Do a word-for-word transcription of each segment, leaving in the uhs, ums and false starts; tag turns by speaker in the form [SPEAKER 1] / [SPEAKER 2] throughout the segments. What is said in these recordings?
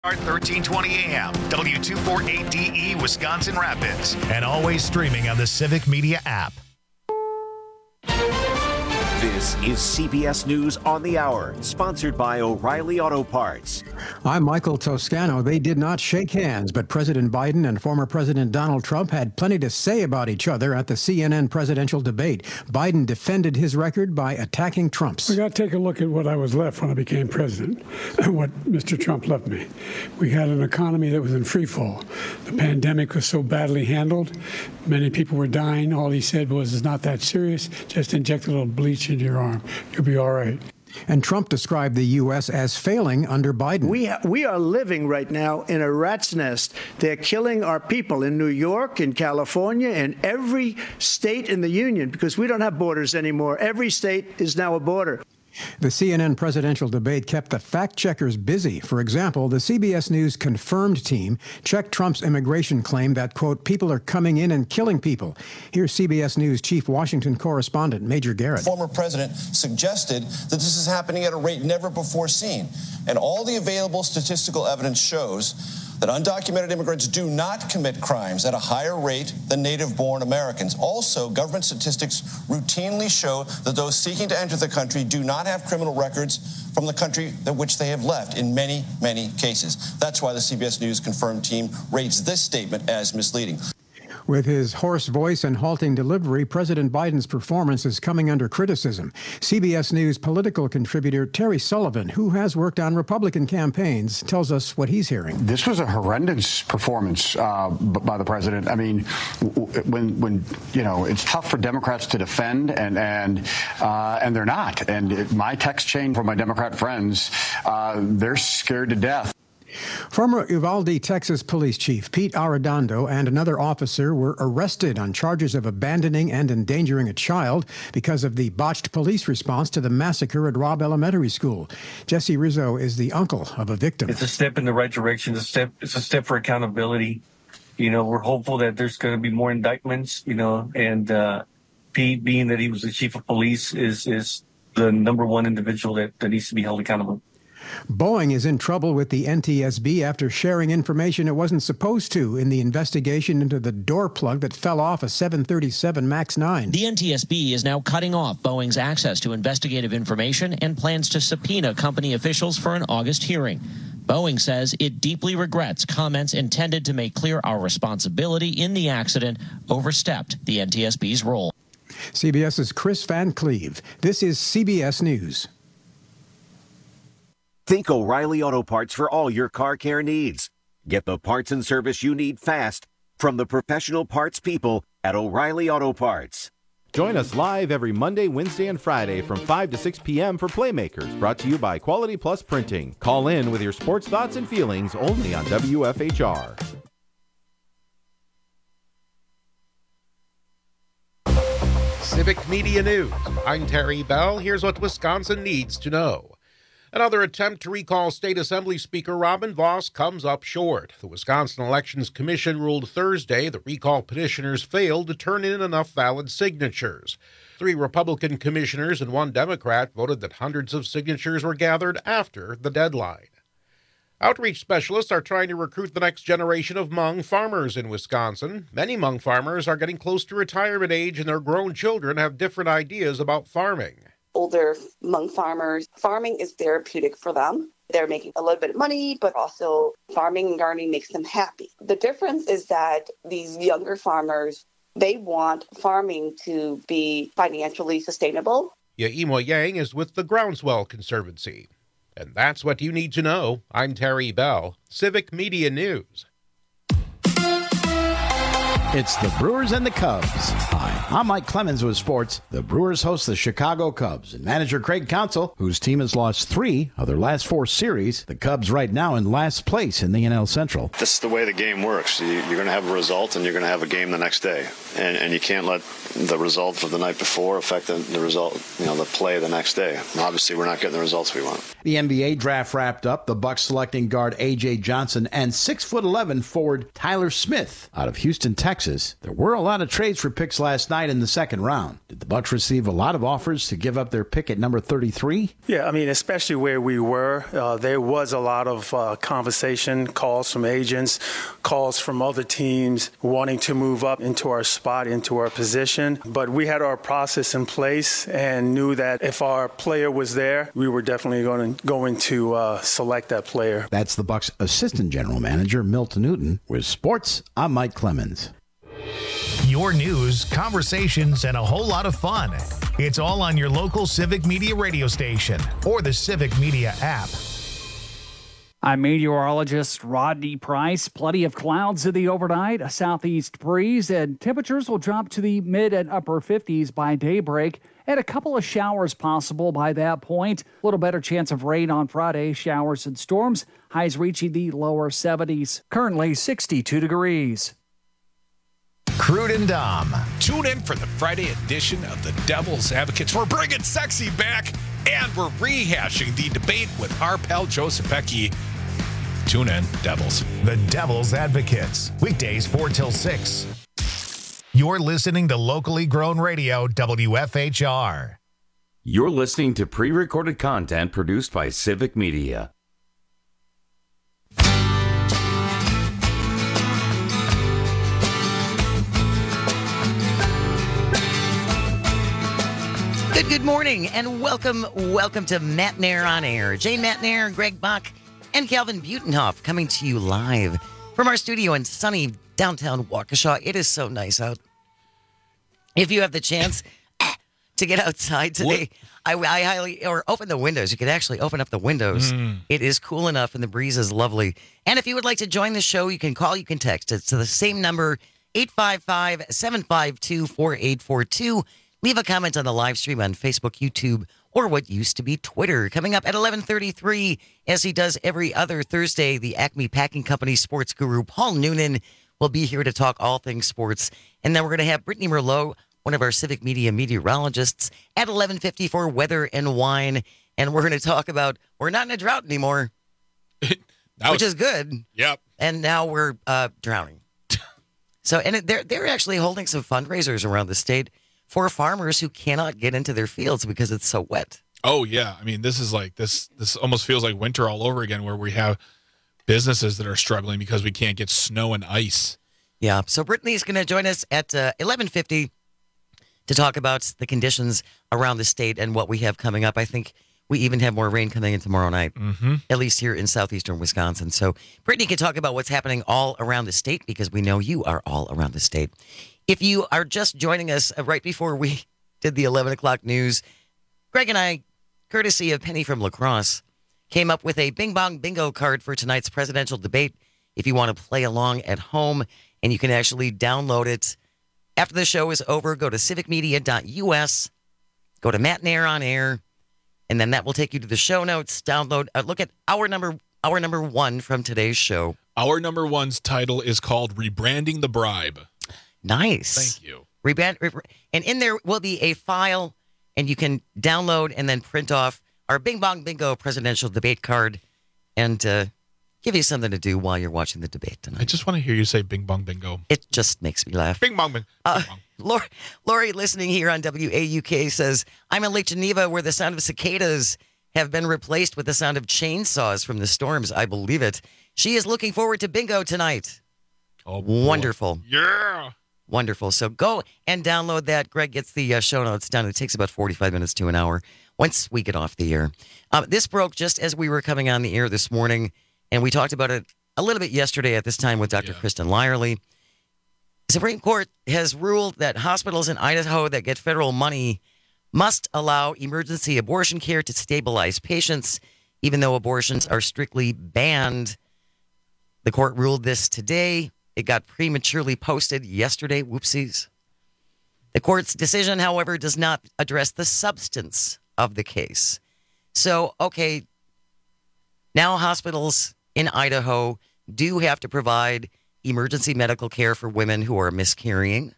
[SPEAKER 1] thirteen twenty A M, W two forty-eight D E, Wisconsin Rapids, and always streaming on the Civic Media app.
[SPEAKER 2] This is C B S News on the Hour, sponsored by O'Reilly Auto Parts.
[SPEAKER 3] I'm Michael Toscano. They did not shake hands, but President Biden and former President Donald Trump had plenty to say about each other at the C N N presidential debate. Biden defended his record by attacking Trump's.
[SPEAKER 4] We got to take a look at what I was left when I became president and what Mister Trump left me. We had an economy that was in free fall. The pandemic was so badly handled. Many people were dying. All he said was, it's not that serious. Just inject a little bleach into your arm. You'll be all right.
[SPEAKER 3] And Trump described the U S as failing under Biden.
[SPEAKER 5] We ha- we are living right now in a rat's nest. They're killing our people in New York, in California, in every state in the union, because we don't have borders anymore. Every state is now a border.
[SPEAKER 3] The C N N presidential debate kept the fact-checkers busy. For example, the C B S News confirmed team checked Trump's immigration claim that, quote, people are coming in and killing people. Here's C B S News chief Washington correspondent Major Garrett.
[SPEAKER 6] Former president suggested that this is happening at a rate never before seen. And all the available statistical evidence shows that undocumented immigrants do not commit crimes at a higher rate than native-born Americans. Also, government statistics routinely show that those seeking to enter the country do not have criminal records from the country that which they have left in many, many cases. That's why the C B S News confirmed team rates this statement as misleading.
[SPEAKER 3] With his hoarse voice and halting delivery, President Biden's performance is coming under criticism. C B S News political contributor Terry Sullivan, who has worked on Republican campaigns, tells us what he's hearing.
[SPEAKER 7] This was a horrendous performance uh, by the president. I mean, when when you know it's tough for Democrats to defend, and and uh, and they're not. And it, my text chain from my Democrat friends, uh, they're scared to death.
[SPEAKER 3] Former Uvalde, Texas police chief Pete Arredondo and another officer were arrested on charges of abandoning and endangering a child because of the botched police response to the massacre at Robb Elementary School. Jesse Rizzo is the uncle of a victim.
[SPEAKER 8] It's a step in the right direction. It's a step, it's a step for accountability. You know, we're hopeful that there's going to be more indictments, you know, and uh, Pete, being that he was the chief of police, is, is the number one individual that, that needs to be held accountable.
[SPEAKER 3] Boeing is in trouble with the N T S B after sharing information it wasn't supposed to in the investigation into the door plug that fell off a seven thirty-seven MAX nine.
[SPEAKER 9] The N T S B is now cutting off Boeing's access to investigative information and plans to subpoena company officials for an August hearing. Boeing says it deeply regrets comments intended to make clear our responsibility in the accident overstepped the N T S B's role.
[SPEAKER 3] CBS's Chris Van Cleve. This is C B S News.
[SPEAKER 2] Think O'Reilly Auto Parts for all your car care needs. Get the parts and service you need fast from the professional parts people at O'Reilly Auto Parts.
[SPEAKER 10] Join us live every Monday, Wednesday, and Friday from five to six p.m. for Playmakers, brought to you by Quality Plus Printing. Call in with your sports thoughts and feelings only on W F H R.
[SPEAKER 11] Civic Media News. I'm Terry Bell. Here's what Wisconsin needs to know. Another attempt to recall State Assembly Speaker Robin Vos comes up short. The Wisconsin Elections Commission ruled Thursday the recall petitioners failed to turn in enough valid signatures. Three Republican commissioners and one Democrat voted that hundreds of signatures were gathered after the deadline. Outreach specialists are trying to recruit the next generation of Hmong farmers in Wisconsin. Many Hmong farmers are getting close to retirement age, and their grown children have different ideas about farming.
[SPEAKER 12] Older Hmong farmers, farming is therapeutic for them. They're making a little bit of money, but also farming and gardening makes them happy. The difference is that these younger farmers, they want farming to be financially sustainable.
[SPEAKER 11] Yaimo Yang is with the Groundswell Conservancy. And that's what you need to know. I'm Terry Bell, Civic Media News.
[SPEAKER 13] It's the Brewers and the Cubs. Hi, I'm Mike Clemens with sports. The Brewers host the Chicago Cubs, and manager Craig Counsell, whose team has lost three of their last four series. The Cubs right now in last place in the N L Central.
[SPEAKER 14] This is the way the game works. You, you're going to have a result, and you're going to have a game the next day, and, and you can't let the result of the night before affect the, the result, you know, the play the next day. And obviously, we're not getting the results we want.
[SPEAKER 13] The N B A draft wrapped up. The Bucks selecting guard A J Johnson and six foot eleven forward Tyler Smith out of Houston, Texas. There were a lot of trades for picks last night. tied in the second round. Did the Bucs receive a lot of offers to give up their pick at number thirty-three?
[SPEAKER 15] Yeah, I mean, especially where we were, uh, there was a lot of uh, conversation, calls from agents, calls from other teams wanting to move up into our spot, into our position. But we had our process in place and knew that if our player was there, we were definitely going to, going to uh, select that player.
[SPEAKER 13] That's the Bucs assistant general manager, Milton Newton. With sports, I'm Mike Clemens.
[SPEAKER 1] Your news, conversations, and a whole lot of fun. It's all on your local Civic Media radio station or the Civic Media app.
[SPEAKER 16] I'm meteorologist Rodney Price. Plenty of clouds in the overnight, a southeast breeze, and temperatures will drop to the mid and upper fifties by daybreak, and a couple of showers possible by that point. A little better chance of rain on Friday, showers and storms, highs reaching the lower seventies. Currently sixty-two degrees.
[SPEAKER 1] Crude and Dom.
[SPEAKER 17] Tune in for the Friday edition of the Devil's Advocates. We're bringing sexy back, and we're rehashing the debate with our pal Joe Sapecki. Tune in, Devils.
[SPEAKER 1] The Devil's Advocates. Weekdays four till six. You're listening to locally grown radio, W F H R.
[SPEAKER 18] You're listening to pre-recorded content produced by Civic Media.
[SPEAKER 19] Good, good morning, and welcome, welcome to Matt Nair on Air. Jane Matt Nair, Greg Bach, and Calvin Butenhoff coming to you live from our studio in sunny downtown Waukesha. It is so nice out. If you have the chance to get outside today, I, I highly, or open the windows. You could actually open up the windows. Mm. It is cool enough, and the breeze is lovely. And if you would like to join the show, you can call, you can text. It's to the same number, eight five five, seven five two, four eight four two. Leave a comment on the live stream on Facebook, YouTube, or what used to be Twitter. Coming up at eleven thirty-three, as he does every other Thursday, the Acme Packing Company sports guru, Paul Noonan, will be here to talk all things sports. And then we're going to have Brittany Merlot, one of our Civic Media meteorologists, at eleven fifty for Weather and Wine. And we're going to talk about, we're not in a drought anymore, which was, is good.
[SPEAKER 17] Yep.
[SPEAKER 19] And now we're uh, drowning. So, and it, they're, they're actually holding some fundraisers around the state for farmers who cannot get into their fields because it's so wet.
[SPEAKER 17] Oh, yeah. I mean, this is like, this This almost feels like winter all over again, where we have businesses that are struggling because we can't get snow and ice.
[SPEAKER 19] Yeah. So Brittany's going to join us at uh, eleven fifty to talk about the conditions around the state and what we have coming up. I think we even have more rain coming in tomorrow night,
[SPEAKER 17] mm-hmm.
[SPEAKER 19] at least here in southeastern Wisconsin. So Brittany can talk about what's happening all around the state because we know you are all around the state. If you are just joining us right before we did the eleven o'clock news, Greg and I, courtesy of Penny from La Crosse, came up with a Bing Bong Bingo card for tonight's presidential debate. If you want to play along at home, and you can actually download it after the show is over, go to civic media dot U S, go to Matt Nair on Air, and then that will take you to the show notes. Download, uh, look at our number, our number one from today's show.
[SPEAKER 17] Our number one's title is called Rebranding the Bribe.
[SPEAKER 19] Nice.
[SPEAKER 17] Thank you.
[SPEAKER 19] Rebrand, and in there will be a file, and you can download and then print off our Bing Bong Bingo presidential debate card and uh, give you something to do while you're watching the debate tonight.
[SPEAKER 17] I just want to hear you say Bing Bong Bingo.
[SPEAKER 19] It just makes me laugh.
[SPEAKER 17] Bing Bong Bingo.
[SPEAKER 19] Uh, Lori, Lori, listening here on W A U K, says, I'm in Lake Geneva where the sound of cicadas have been replaced with the sound of chainsaws from the storms. I believe it. She is looking forward to bingo tonight.
[SPEAKER 17] Oh, boy.
[SPEAKER 19] Wonderful.
[SPEAKER 17] Yeah.
[SPEAKER 19] Wonderful. So go and download that. Greg gets the uh, show notes done. It takes about forty-five minutes to an hour once we get off the air. Uh, this broke just as we were coming on the air this morning, and we talked about it a little bit yesterday at this time with Doctor Yeah. Kristen Lyerly. The Supreme Court has ruled that hospitals in Idaho that get federal money must allow emergency abortion care to stabilize patients, even though abortions are strictly banned. The court ruled this today. It got prematurely posted yesterday. Whoopsies. The court's decision, however, does not address the substance of the case. So, okay, now hospitals in Idaho do have to provide emergency medical care for women who are miscarrying,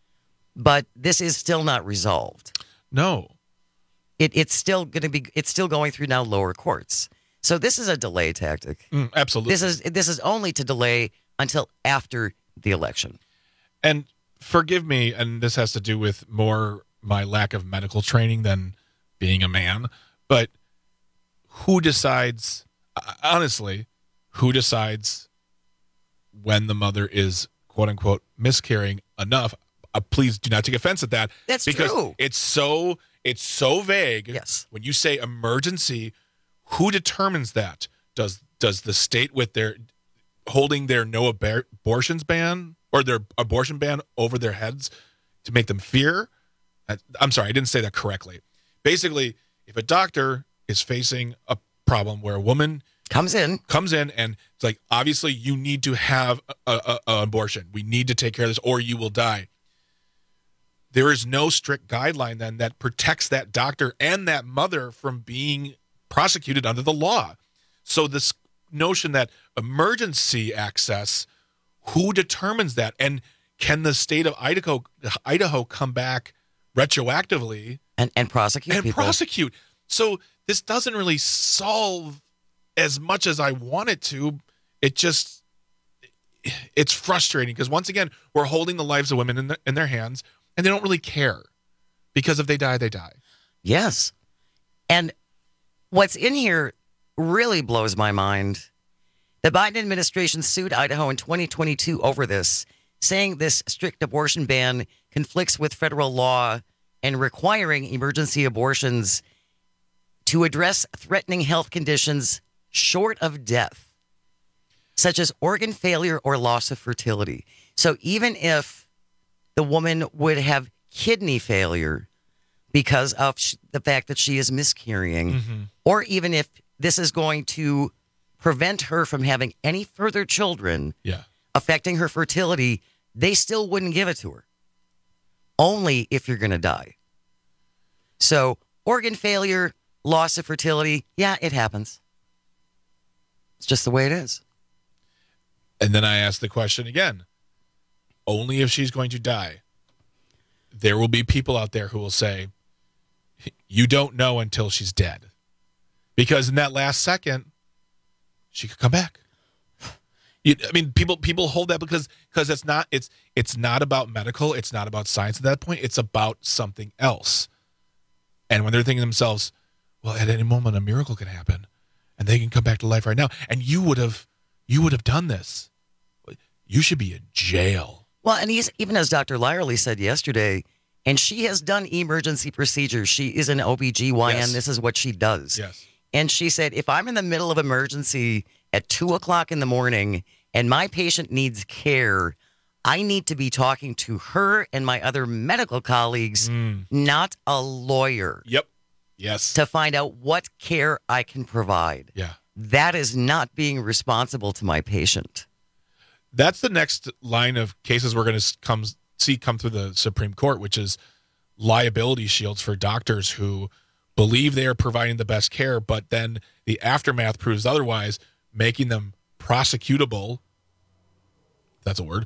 [SPEAKER 19] but this is still not resolved.
[SPEAKER 17] No.
[SPEAKER 19] It, it's still going to be, it's still going through now lower courts. So this is a delay tactic.
[SPEAKER 17] Mm, absolutely.
[SPEAKER 19] This is, this is only to delay until after the election.
[SPEAKER 17] And forgive me, and this has to do with more my lack of medical training than being a man, but who decides, honestly, who decides when the mother is, quote unquote, miscarrying enough? Uh, please do not take offense at that.
[SPEAKER 19] That's
[SPEAKER 17] because
[SPEAKER 19] true.
[SPEAKER 17] It's so it's so vague.
[SPEAKER 19] Yes.
[SPEAKER 17] When you say emergency, who determines that? Does does the state with their holding their no abar- abortions ban or their abortion ban over their heads to make them fear? I, I'm sorry, I didn't say that correctly. Basically, if a doctor is facing a problem where a woman
[SPEAKER 19] comes in,
[SPEAKER 17] comes in, and it's like, obviously, you need to have a, a, a abortion. We need to take care of this, or you will die. There is no strict guideline then that protects that doctor and that mother from being prosecuted under the law. So this notion that emergency access, who determines that? And can the state of Idaho Idaho come back retroactively
[SPEAKER 19] and, and prosecute
[SPEAKER 17] and
[SPEAKER 19] people?
[SPEAKER 17] prosecute? So this doesn't really solve as much as I want it to. It just, it's frustrating because once again, we're holding the lives of women in, the, in their hands, and they don't really care because if they die, they die.
[SPEAKER 19] Yes. And what's in here really blows my mind. The Biden administration sued Idaho in twenty twenty-two over this, saying this strict abortion ban conflicts with federal law and requiring emergency abortions to address threatening health conditions short of death, such as organ failure or loss of fertility. So even if the woman would have kidney failure because of sh- the fact that she is miscarrying,
[SPEAKER 17] Mm-hmm.
[SPEAKER 19] or even if this is going to prevent her from having any further children
[SPEAKER 17] Yeah.
[SPEAKER 19] affecting her fertility, they still wouldn't give it to her. Only if you're going to die. So organ failure, loss of fertility, yeah, it happens. It's just the way it is.
[SPEAKER 17] And then I ask the question again, only if she's going to die. There will be people out there who will say, you don't know until she's dead. Because in that last second, she could come back. You, I mean, people people hold that because because it's not it's it's not about medical, it's not about science at that point. It's about something else. And when they're thinking to themselves, well, at any moment a miracle can happen, and they can come back to life right now, and you would have you would have done this. You should be in jail.
[SPEAKER 19] Well, and he's, even as Doctor Lyerly said yesterday, and she has done emergency procedures. She is an O B G Y N.
[SPEAKER 17] Yes.
[SPEAKER 19] This is what she does.
[SPEAKER 17] Yes.
[SPEAKER 19] And she said, if I'm in the middle of emergency at two o'clock in the morning and my patient needs care, I need to be talking to her and my other medical colleagues,
[SPEAKER 17] Mm.
[SPEAKER 19] not a lawyer.
[SPEAKER 17] Yep. Yes.
[SPEAKER 19] To find out what care I can provide.
[SPEAKER 17] Yeah.
[SPEAKER 19] That is not being responsible to my patient.
[SPEAKER 17] That's the next line of cases we're going to come see come through the Supreme Court, which is liability shields for doctors who believe they are providing the best care, but then the aftermath proves otherwise, making them prosecutable, if that's a word,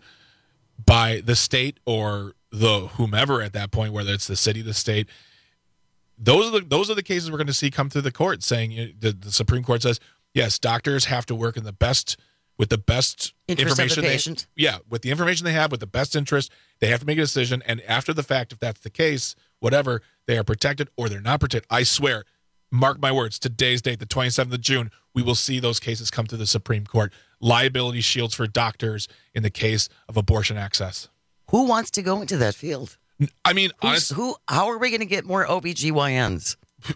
[SPEAKER 17] by the state or the whomever at that point, whether it's the city, the state. Those are the those are the cases we're going to see come through the court, saying you know, the, the Supreme Court says, yes, doctors have to work in the best with the best
[SPEAKER 19] Interest of the
[SPEAKER 17] information.
[SPEAKER 19] patient.
[SPEAKER 17] They, yeah, with the information they have, with the best interest, they have to make a decision. And after the fact, if that's the case, whatever, they are protected or they're not protected. I swear, mark my words, today's date, the twenty-seventh of June, we will see those cases come to the Supreme Court. Liability shields for doctors in the case of abortion access.
[SPEAKER 19] Who wants to go into that field?
[SPEAKER 17] I mean,
[SPEAKER 19] Who's,
[SPEAKER 17] honestly,
[SPEAKER 19] who? How are we going to get more O B G Y Ns?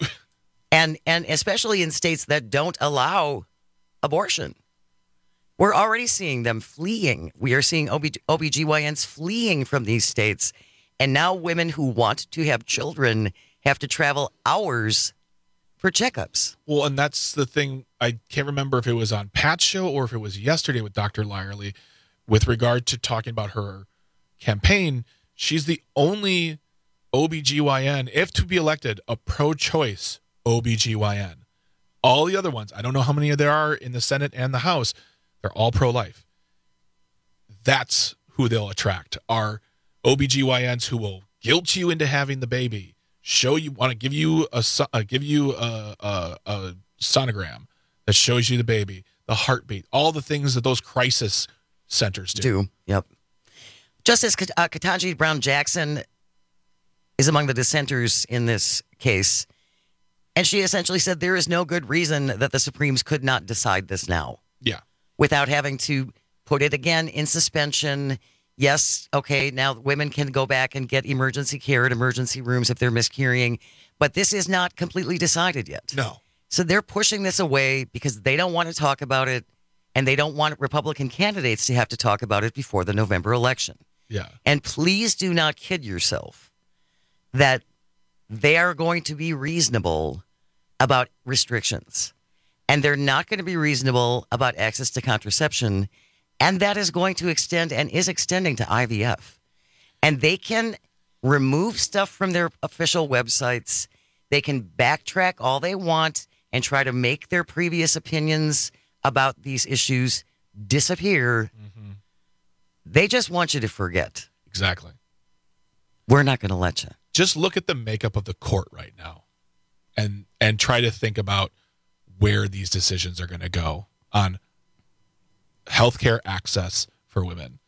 [SPEAKER 19] and and especially in states that don't allow abortion. We're already seeing them fleeing. We are seeing O B G Y Ns fleeing from these states. And now women who want to have children have to travel hours for checkups.
[SPEAKER 17] Well, and that's the thing. I can't remember if it was on Pat's show or if it was yesterday with Doctor Lyerly with regard to talking about her campaign. She's the only O B G Y N, if to be elected, a pro-choice O B G Y N. All the other ones, I don't know how many there are in the Senate and the House, they're all pro-life. That's who they'll attract, are O B G Y Ns who will guilt you into having the baby, show you, want to give you a uh, give you a, a, a sonogram that shows you the baby, the heartbeat, all the things that those crisis centers do.
[SPEAKER 19] Do, yep. Justice uh, Ketanji Brown Jackson is among the dissenters in this case, and she essentially said there is no good reason that the Supremes could not decide this now.
[SPEAKER 17] Yeah.
[SPEAKER 19] Without having to put it again in suspension. Yes, okay, now women can go back and get emergency care at emergency rooms if they're miscarrying, but this is not completely decided yet.
[SPEAKER 17] No.
[SPEAKER 19] So they're pushing this away because they don't want to talk about it, and they don't want Republican candidates to have to talk about it before the November election.
[SPEAKER 17] Yeah.
[SPEAKER 19] And please do not kid yourself that they are going to be reasonable about restrictions, and they're not going to be reasonable about access to contraception. And that is going to extend and is extending to I V F. And they can remove stuff from their official websites. They can backtrack all they want and try to make their previous opinions about these issues disappear. Mm-hmm. They just want you to forget.
[SPEAKER 17] Exactly.
[SPEAKER 19] We're not going to let you.
[SPEAKER 17] Just look at the makeup of the court right now and and try to think about where these decisions are going to go on healthcare access for women.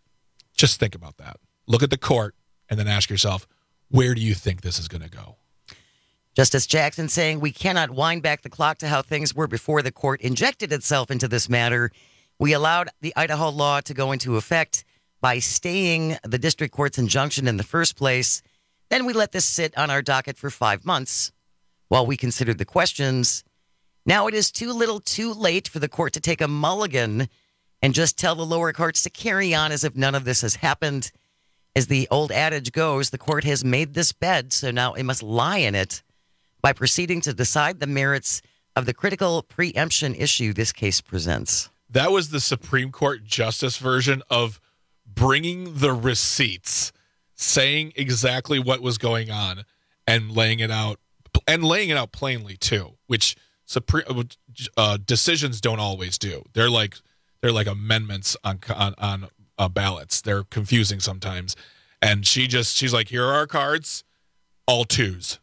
[SPEAKER 17] Just think about that. Look at the court and then ask yourself, where do you think this is going to go?
[SPEAKER 19] Justice Jackson saying we cannot wind back the clock to how things were before the court injected itself into this matter. We allowed the Idaho law to go into effect by staying the district court's injunction in the first place. Then we let this sit on our docket for five months while we considered the questions. Now it is too little too late for the court to take a mulligan and just tell the lower courts to carry on as if none of this has happened. As the old adage goes, the court has made this bed, so now it must lie in it by proceeding to decide the merits of the critical preemption issue this case presents.
[SPEAKER 17] That was the Supreme Court justice version of bringing the receipts, saying exactly what was going on and laying it out, and laying it out plainly too, which Supreme uh, decisions don't always do. They're like they're like amendments on on, on uh, ballots. They're confusing sometimes. And she just she's like, here are our cards, all twos.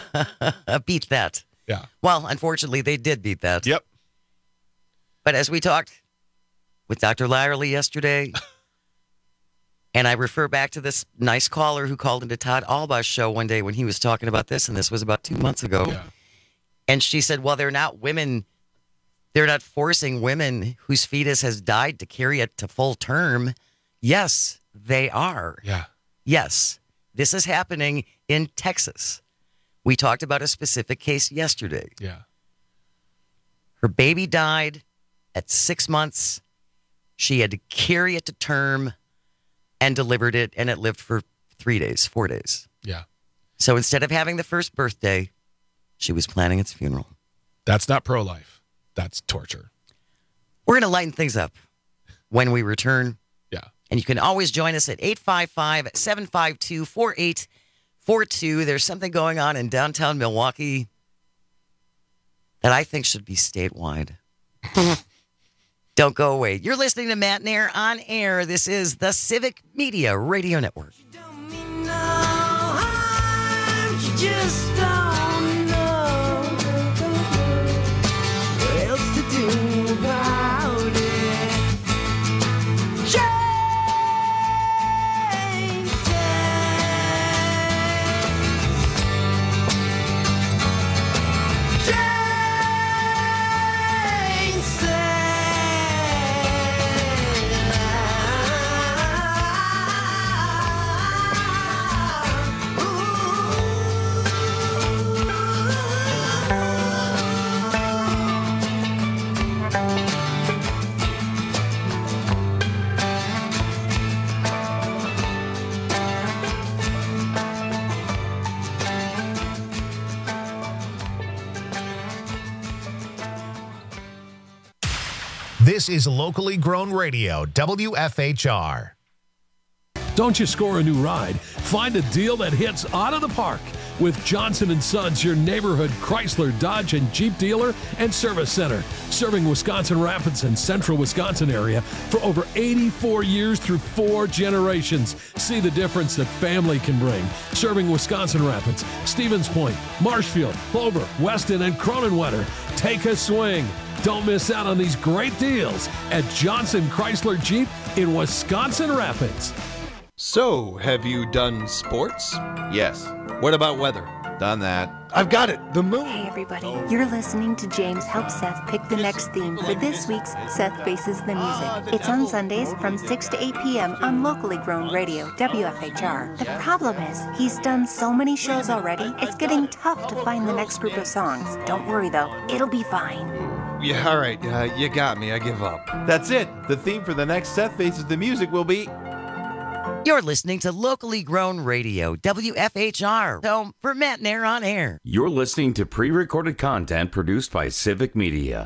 [SPEAKER 19] Beat that.
[SPEAKER 17] Yeah.
[SPEAKER 19] Well, unfortunately, they did beat that.
[SPEAKER 17] Yep.
[SPEAKER 19] But as we talked with Doctor Lyerly yesterday, and I refer back to this nice caller who called into Todd Albaugh's show one day when he was talking about this, and this was about two months ago.
[SPEAKER 17] Yeah.
[SPEAKER 19] And she said, well, they're not women. They're not forcing women whose fetus has died to carry it to full term. Yes, they are.
[SPEAKER 17] Yeah.
[SPEAKER 19] Yes, this is happening in Texas. We talked about a specific case yesterday.
[SPEAKER 17] Yeah.
[SPEAKER 19] Her baby died at six months. She had to carry it to term and delivered it, and it lived for three days, four days.
[SPEAKER 17] Yeah.
[SPEAKER 19] So instead of having the first birthday, she was planning its funeral.
[SPEAKER 17] That's not pro-life. That's torture.
[SPEAKER 19] We're going to lighten things up when we return.
[SPEAKER 17] Yeah.
[SPEAKER 19] And you can always join us at eight five five, seven five two, four eight four two. There's something going on in downtown Milwaukee that I think should be statewide. Don't go away. You're listening to Matt Nair on air. This is the Civic Media Radio Network.
[SPEAKER 20] Just don't know what else to do about it. Jason,
[SPEAKER 1] This is locally grown radio, W F H R.
[SPEAKER 21] Don't you score a new ride? Find a deal that hits out of the park with Johnson and Sons, your neighborhood Chrysler, Dodge, and Jeep dealer and service center, serving Wisconsin Rapids and central Wisconsin area for over eighty-four years through four generations. See the difference that family can bring. Serving Wisconsin Rapids, Stevens Point, Marshfield, Clover, Weston, and Cronenwetter. Take a swing. Don't miss out on these great deals at Johnson Chrysler Jeep in Wisconsin Rapids.
[SPEAKER 4] So, have you done sports?
[SPEAKER 10] Yes.
[SPEAKER 4] What about weather?
[SPEAKER 10] Done that.
[SPEAKER 4] I've got it. The moon.
[SPEAKER 22] Hey everybody, you're listening to James help Seth pick the next theme for this week's Seth Faces the Music. It's on Sundays from six to eight p.m. on locally grown radio, W F H R. The problem is, he's done so many shows already, it's getting tough to find the next group of songs. Don't worry though, it'll be fine.
[SPEAKER 4] Yeah, all right. Uh, you got me. I give up.
[SPEAKER 10] That's it. The theme for the next Seth Faces the Music will be...
[SPEAKER 19] You're listening to locally grown radio, W F H R, home for Matt Nair on air.
[SPEAKER 18] You're listening to pre-recorded content produced by Civic Media.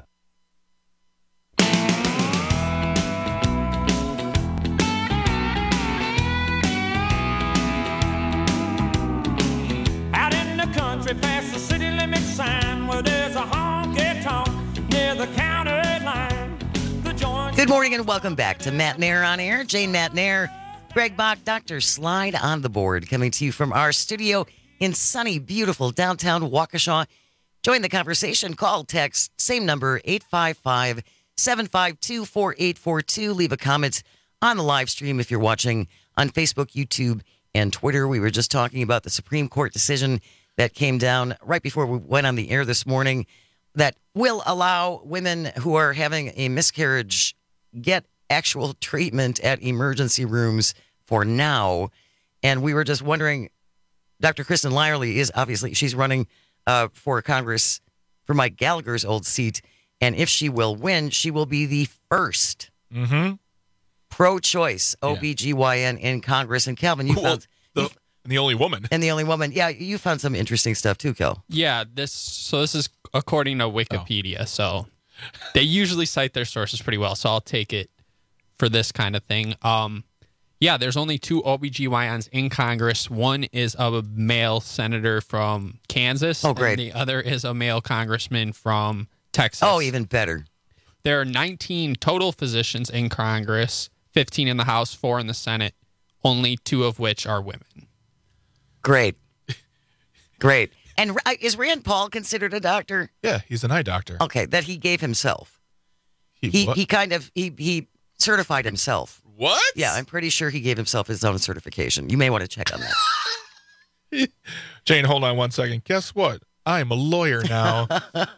[SPEAKER 20] Out in the country past the city limit sign where there's a honky-tonk near the county line. The joint-
[SPEAKER 19] Good morning and welcome back to Matt Nair on air. Jane Matt Nair, Greg Bach, Doctor Slide on the board, coming to you from our studio in sunny, beautiful downtown Waukesha. Join the conversation. Call, text, same number, eight five five, seven five two, four eight four two. Leave a comment on the live stream if you're watching on Facebook, YouTube, and Twitter. We were just talking about the Supreme Court decision that came down right before we went on the air this morning that will allow women who are having a miscarriage get actual treatment at emergency rooms for now. And we were just wondering, Doctor Kristen Lyerly is obviously, she's running uh, for Congress for Mike Gallagher's old seat. And if she will win, she will be the first
[SPEAKER 17] Mm-hmm.
[SPEAKER 19] pro-choice O B G Y N in Congress. And Calvin, you
[SPEAKER 17] Well,
[SPEAKER 19] found...
[SPEAKER 17] the,
[SPEAKER 19] you-
[SPEAKER 17] and the only woman.
[SPEAKER 19] and the only woman. Yeah, you found some interesting stuff too, Kel.
[SPEAKER 23] Yeah, this so this is according to Wikipedia. So they usually cite their sources pretty well. So I'll take it for this kind of thing. Um, yeah, there's only two O B G Y Ns in Congress. One is a male senator from Kansas.
[SPEAKER 19] Oh, great.
[SPEAKER 23] And the other is a male congressman from Texas.
[SPEAKER 19] Oh, even better.
[SPEAKER 23] There are nineteen total physicians in Congress, fifteen in the House, four in the Senate, only two of which are women.
[SPEAKER 19] Great. Great. And uh, is Rand Paul considered a doctor?
[SPEAKER 17] Yeah, he's an eye doctor.
[SPEAKER 19] Okay, that he gave himself.
[SPEAKER 17] He
[SPEAKER 19] He
[SPEAKER 17] what?
[SPEAKER 19] he kind of he he certified himself.
[SPEAKER 17] What?
[SPEAKER 19] Yeah, I'm pretty sure he gave himself his own certification. You may want to check on that.
[SPEAKER 17] Jane, hold on one second. Guess what? I'm a lawyer now.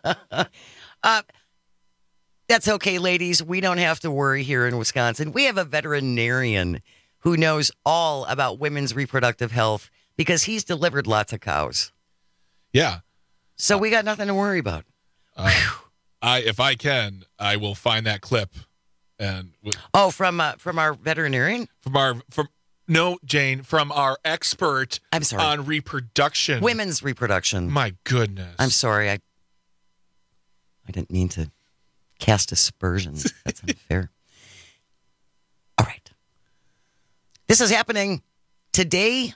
[SPEAKER 19] uh, that's okay, ladies. We don't have to worry here in Wisconsin. We have a veterinarian who knows all about women's reproductive health because he's delivered lots of cows.
[SPEAKER 17] Yeah.
[SPEAKER 19] So we got nothing to worry about.
[SPEAKER 17] Uh, I, if I can, I will find that clip and w-
[SPEAKER 19] Oh, from uh, from our veterinarian?
[SPEAKER 17] from our from no Jane from our expert.
[SPEAKER 19] I'm sorry.
[SPEAKER 17] On reproduction,
[SPEAKER 19] Women's reproduction.
[SPEAKER 17] My goodness.
[SPEAKER 19] I'm sorry. I I didn't mean to cast aspersions. That's unfair. All right. This is happening today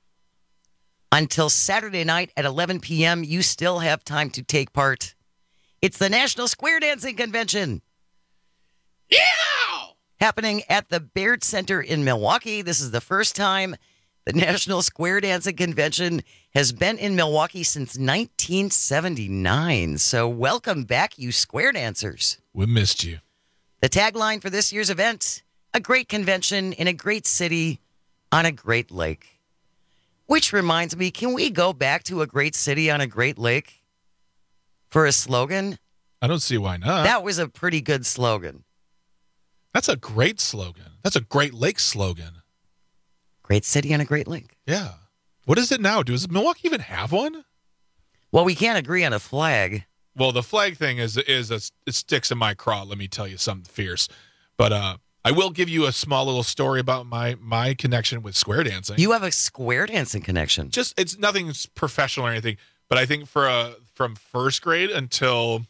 [SPEAKER 19] until Saturday night at eleven p.m. You still have time to take part. It's the National Square Dancing Convention. Yeah! Happening at the Baird Center in Milwaukee. This is the first time the National Square Dancing Convention has been in Milwaukee since nineteen seventy-nine. So welcome back, you square dancers.
[SPEAKER 17] We missed you.
[SPEAKER 19] The tagline for this year's event, a great convention in a great city on a great lake. Which reminds me, can we go back to a great city on a great lake for a slogan?
[SPEAKER 17] I don't see why not.
[SPEAKER 19] That was a pretty good slogan.
[SPEAKER 17] That's a great slogan. That's a Great Lake slogan.
[SPEAKER 19] Great city on a great lake.
[SPEAKER 17] Yeah. What is it now? Does Milwaukee even have one?
[SPEAKER 19] Well, we can't agree on a flag.
[SPEAKER 17] Well, the flag thing is is a, it sticks in my craw. Let me tell you something fierce. But uh, I will give you a small little story about my my connection with square dancing.
[SPEAKER 19] You have a square dancing connection.
[SPEAKER 17] Just it's nothing professional or anything. But I think for a from first grade until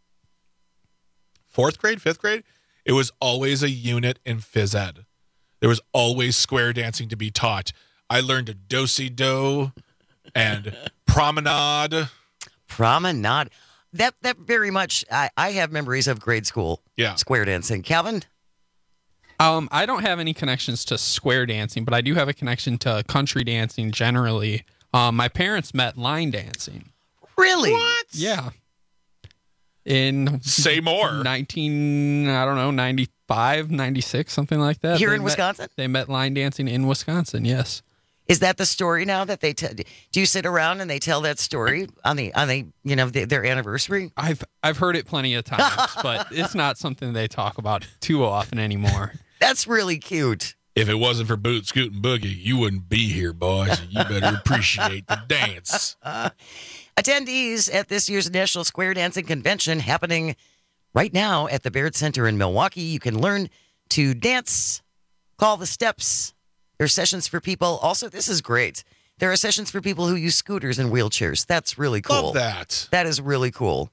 [SPEAKER 17] fourth grade, fifth grade, it was always a unit in phys ed. There was always square dancing to be taught. I learned a do-si-do and promenade.
[SPEAKER 19] Promenade. That that very much, I, I have memories of grade school
[SPEAKER 17] Yeah.
[SPEAKER 19] square dancing. Calvin?
[SPEAKER 23] Um, I don't have any connections to square dancing, but I do have a connection to country dancing generally. Um, my parents met line dancing.
[SPEAKER 19] Really?
[SPEAKER 23] Yeah. In
[SPEAKER 17] say more.
[SPEAKER 23] nineteen, I don't know, ninety-five, ninety-six, something like that.
[SPEAKER 19] Here
[SPEAKER 23] They
[SPEAKER 19] in
[SPEAKER 23] met-
[SPEAKER 19] Wisconsin?
[SPEAKER 23] They met line dancing in Wisconsin, yes.
[SPEAKER 19] Is that the story now that they tell? Do you sit around and they tell that story on the on the you know the, their anniversary?
[SPEAKER 23] I've I've heard it plenty of times, but it's not something they talk about too often anymore.
[SPEAKER 19] That's really cute.
[SPEAKER 17] If it wasn't for Boot, Scoot, and Boogie, you wouldn't be here, boys. You better appreciate the dance.
[SPEAKER 19] Attendees at this year's National Square Dancing Convention happening right now at the Baird Center in Milwaukee. You can learn to dance, call the steps. There are sessions for people. Also, this is great. There are sessions for people who use scooters and wheelchairs. That's really cool.
[SPEAKER 17] Love that.
[SPEAKER 19] That is really cool.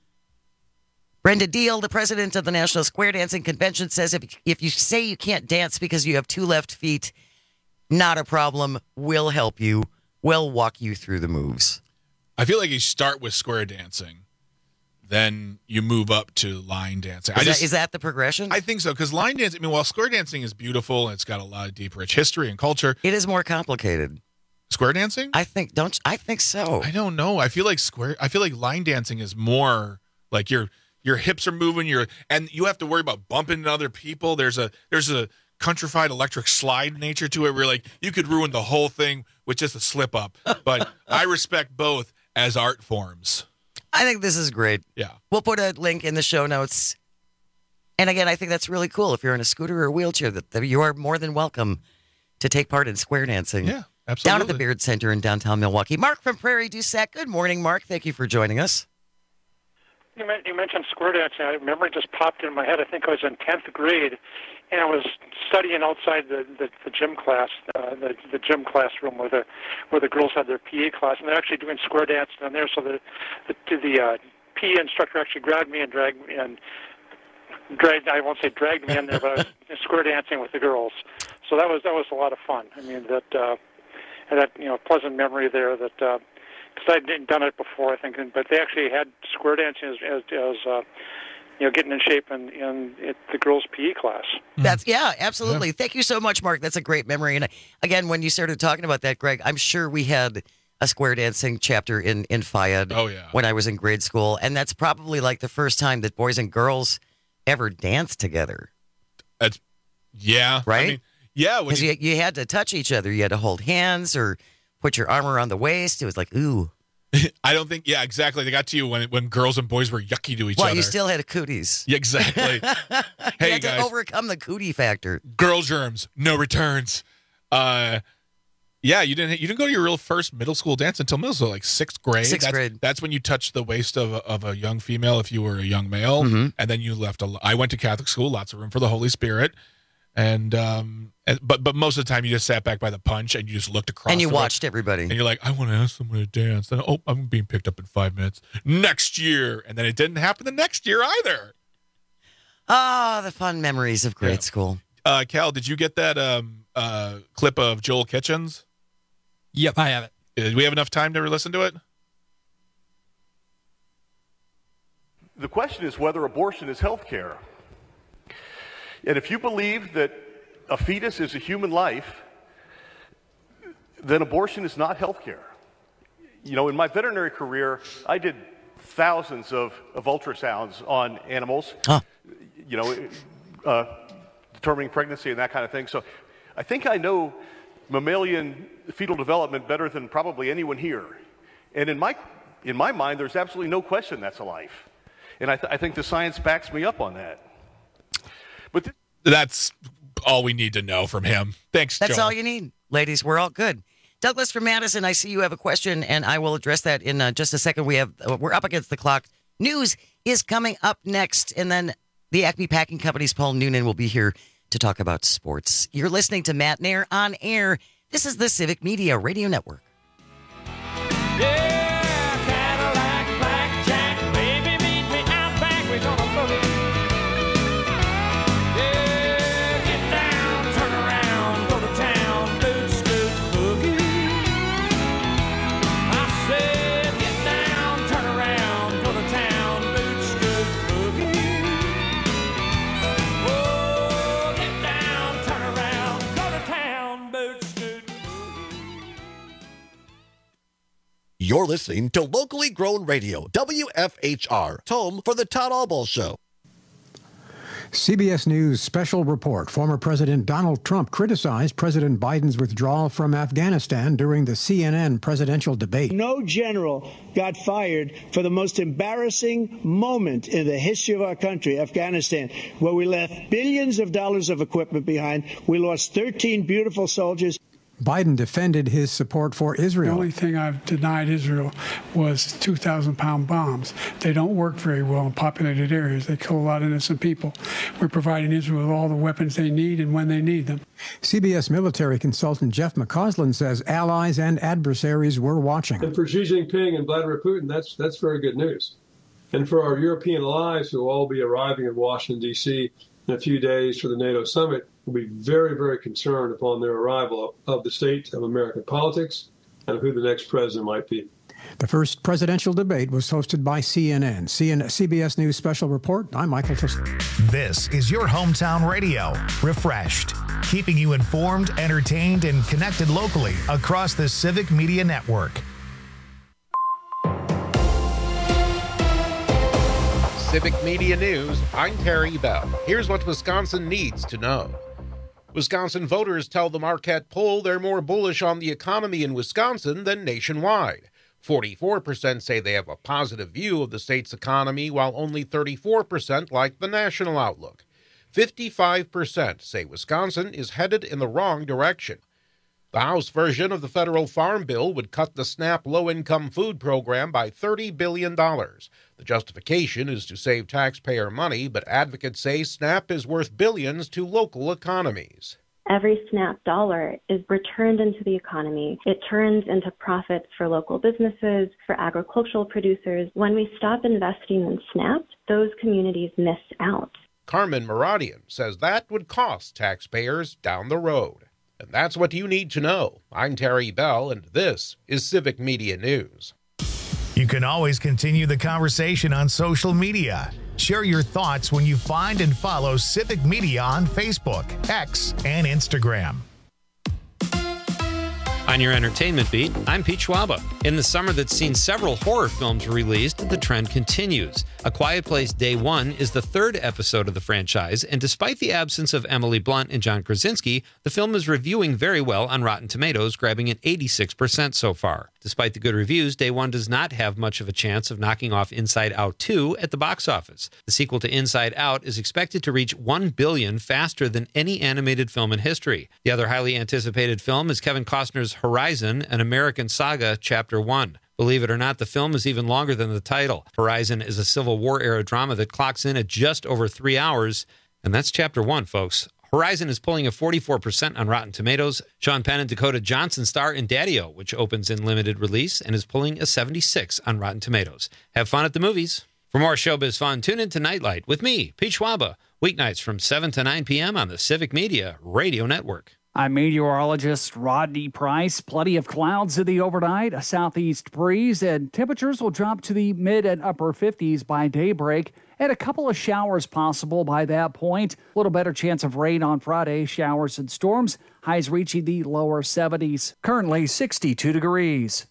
[SPEAKER 19] Brenda Deal, the president of the National Square Dancing Convention, says if, if you say you can't dance because you have two left feet, not a problem. We'll help you. We'll walk you through the moves.
[SPEAKER 17] I feel like you start with square dancing, then you move up to line dancing.
[SPEAKER 19] Is,
[SPEAKER 17] I just,
[SPEAKER 19] that, is that the progression?
[SPEAKER 17] I think so, because line dancing, I mean, while square dancing is beautiful and it's got a lot of deep, rich history and culture.
[SPEAKER 19] It is more complicated.
[SPEAKER 17] Square dancing?
[SPEAKER 19] I think, don't I think so.
[SPEAKER 17] I don't know. I feel like square, I feel like line dancing is more like your your hips are moving, you're, and you have to worry about bumping into other people. There's a, there's a countrified electric slide nature to it where like you could ruin the whole thing with just a slip up. But I respect both as art forms.
[SPEAKER 19] I think this is great.
[SPEAKER 17] Yeah.
[SPEAKER 19] We'll put a link in the show notes. And again, I think that's really cool. If you're in a scooter or a wheelchair, that, that you are more than welcome to take part in square dancing.
[SPEAKER 17] Yeah, absolutely.
[SPEAKER 19] Down at the Baird Center in downtown Milwaukee. Mark from Prairie du Sac. Good morning, Mark. Thank you for joining us.
[SPEAKER 5] You, men- you mentioned square dancing. I remember it just popped in my head. I think I was in tenth grade, and I was studying outside the, the, the gym class, uh, the, the gym classroom where the where the girls had their P E class, and they're actually doing square dancing in there. So the the, the uh, P E instructor actually grabbed me and dragged me and dragged. I won't say dragged me in there, but I was square dancing with the girls. So that was that was a lot of fun. I mean that uh, and that you know pleasant memory there that. Uh, Because I hadn't done it before, I think, but they actually had square dancing as, as, as uh, you know, getting in shape in, in it, the girls' P E class.
[SPEAKER 19] That's yeah, absolutely. Yeah. Thank you so much, Mark. That's a great memory. And again, when you started talking about that, Greg, I'm sure we had a square dancing chapter in in Fayed.
[SPEAKER 17] Oh yeah.
[SPEAKER 19] When I was in grade school, and that's probably like the first time that boys and girls ever danced together.
[SPEAKER 17] That's yeah,
[SPEAKER 19] right.
[SPEAKER 17] I mean, yeah,
[SPEAKER 19] because you, you, you had to touch each other. You had to hold hands or put your arm around the waist. It was like, ooh.
[SPEAKER 17] I don't think, yeah, exactly. They got to you when when girls and boys were yucky to each
[SPEAKER 19] well,
[SPEAKER 17] other.
[SPEAKER 19] Well, you still had a cooties.
[SPEAKER 17] Yeah, exactly. Hey,
[SPEAKER 19] you had
[SPEAKER 17] guys.
[SPEAKER 19] to overcome the cootie factor.
[SPEAKER 17] Girl germs, no returns. Uh, yeah, you didn't you didn't go to your real first middle school dance until middle school, like sixth grade.
[SPEAKER 19] Sixth
[SPEAKER 17] that's,
[SPEAKER 19] grade.
[SPEAKER 17] That's when you touched the waist of a, of a young female if you were a young male,
[SPEAKER 19] mm-hmm.
[SPEAKER 17] and then you left. A, I went to Catholic school, lots of room for the Holy Spirit. And um, and, but but most of the time you just sat back by the punch and you just looked across
[SPEAKER 19] and you
[SPEAKER 17] the
[SPEAKER 19] watched
[SPEAKER 17] road,
[SPEAKER 19] everybody.
[SPEAKER 17] and you're like, I want to ask someone to dance. Then oh, I'm being picked up in five minutes next year, and then it didn't happen the next year either.
[SPEAKER 19] Ah, oh, the fun memories of grade
[SPEAKER 17] yeah.
[SPEAKER 19] school.
[SPEAKER 17] Uh, Cal, did you get that um uh clip of Joel Kitchens?
[SPEAKER 23] Yep, I have it.
[SPEAKER 17] Did we have enough time to listen to it?
[SPEAKER 6] The question is whether abortion is health care. And if you believe that a fetus is a human life, then abortion is not health care. You know, in my veterinary career, I did thousands of, of ultrasounds on animals,
[SPEAKER 19] huh.
[SPEAKER 6] you know, uh, determining pregnancy and that kind of thing. So I think I know mammalian fetal development better than probably anyone here. And in my, in my mind, there's absolutely no question that's a life. And I, th- I think the science backs me up on that. But th-
[SPEAKER 17] that's all we need to know from him. Thanks,
[SPEAKER 19] That's
[SPEAKER 17] Joel.
[SPEAKER 19] all you need, ladies. We're all good. Douglas from Madison, I see you have a question, and I will address that in uh, just a second. We have uh, we're up against the clock. News is coming up next, and then the Acme Packing Company's Paul Noonan will be here to talk about sports. You're listening to Matt Nair on air. This is the Civic Media Radio Network.
[SPEAKER 20] Yeah.
[SPEAKER 7] You're listening to locally grown radio, W F H R, home for the Todd Albaugh Show.
[SPEAKER 3] C B S News special report. Former President Donald Trump criticized President Biden's withdrawal from Afghanistan during the C N N presidential debate.
[SPEAKER 8] No general got fired for the most embarrassing moment in the history of our country, Afghanistan, where we left billions of dollars of equipment behind. We lost thirteen beautiful soldiers.
[SPEAKER 3] Biden defended his support for Israel.
[SPEAKER 9] The only thing I've denied Israel was two thousand pound bombs. They don't work very well in populated areas. They kill a lot of innocent people. We're providing Israel with all the weapons they need and when they need them.
[SPEAKER 3] C B S military consultant Jeff McCausland says allies and adversaries were watching.
[SPEAKER 24] And for Xi Jinping and Vladimir Putin, that's, that's very good news. And for our European allies who will all be arriving in Washington, D C in a few days for the NATO summit, will be very, very concerned upon their arrival of the state of American politics and who the next president might be.
[SPEAKER 3] The first presidential debate was hosted by C N N. C N- C B S News Special Report. I'm Michael Tusk.
[SPEAKER 1] This is your hometown radio, refreshed, keeping you informed, entertained, and connected locally across the Civic Media Network.
[SPEAKER 11] Civic Media News, I'm Terry Bell. Here's what Wisconsin needs to know. Wisconsin voters tell the Marquette poll they're more bullish on the economy in Wisconsin than nationwide. forty-four percent say they have a positive view of the state's economy, while only thirty-four percent like the national outlook. fifty-five percent say Wisconsin is headed in the wrong direction. The House version of the federal farm bill would cut the SNAP low-income food program by thirty billion dollars. The justification is to save taxpayer money, but advocates say SNAP is worth billions to local economies.
[SPEAKER 25] Every SNAP dollar is returned into the economy. It turns into profits for local businesses, for agricultural producers. When we stop investing in SNAP, those communities miss out.
[SPEAKER 11] Carmen Maradian says that would cost taxpayers down the road. And that's what you need to know. I'm Terry Bell, and this is Civic Media News.
[SPEAKER 1] You can always continue the conversation on social media. Share your thoughts when you find and follow Civic Media on Facebook, X, and Instagram.
[SPEAKER 26] On your entertainment beat, I'm Pete Schwaba. In the summer that's seen several horror films released, the trend continues. A Quiet Place Day One is the third episode of the franchise, and despite the absence of Emily Blunt and John Krasinski, the film is reviewing very well on Rotten Tomatoes, grabbing an eighty-six percent so far. Despite the good reviews, Day One does not have much of a chance of knocking off Inside Out two at the box office. The sequel to Inside Out is expected to reach one billion dollars faster than any animated film in history. The other highly anticipated film is Kevin Costner's Horizon, an American Saga, Chapter one. Believe it or not, the film is even longer than the title. Horizon is a Civil War-era drama that clocks in at just over three hours, and that's Chapter one, folks. Horizon is pulling a forty-four percent on Rotten Tomatoes. Sean Penn and Dakota Johnson star in Daddy-O, which opens in limited release and is pulling a seventy-six on Rotten Tomatoes. Have fun at the movies. For more showbiz fun, tune in to Nightlight with me, Pete Schwaba, weeknights from seven to nine p.m. on the Civic Media Radio Network.
[SPEAKER 16] I'm meteorologist Rodney Price. Plenty of clouds in the overnight, a southeast breeze, and temperatures will drop to the mid and upper fifties by daybreak, and a couple of showers possible by that point. A little better chance of rain on Friday, showers and storms, highs reaching the lower seventies. Currently sixty-two degrees.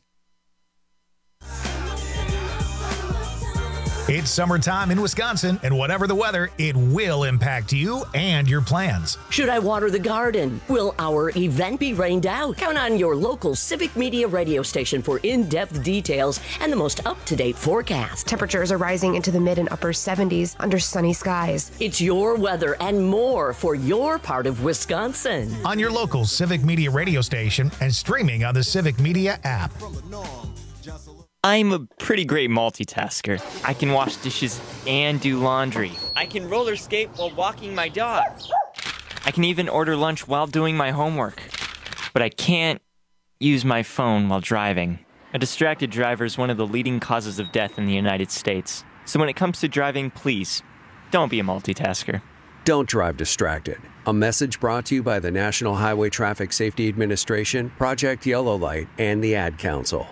[SPEAKER 1] It's summertime in Wisconsin, and whatever the weather, it will impact you and your plans.
[SPEAKER 27] Should I water the garden? Will our event be rained out? Count on your local Civic Media radio station for in-depth details and the most up-to-date forecast.
[SPEAKER 28] Temperatures are rising into the mid and upper seventies under sunny skies.
[SPEAKER 27] It's your weather and more for your part of Wisconsin.
[SPEAKER 1] On your local Civic Media radio station and streaming on the Civic Media app.
[SPEAKER 29] I'm a pretty great multitasker. I can wash dishes and do laundry. I can roller skate while walking my dog. I can even order lunch while doing my homework. But I can't use my phone while driving. A distracted driver is one of the leading causes of death in the United States. So when it comes to driving, please, don't be a multitasker.
[SPEAKER 30] Don't drive distracted. A message brought to you by the National Highway Traffic Safety Administration, Project Yellow Light, and the Ad Council.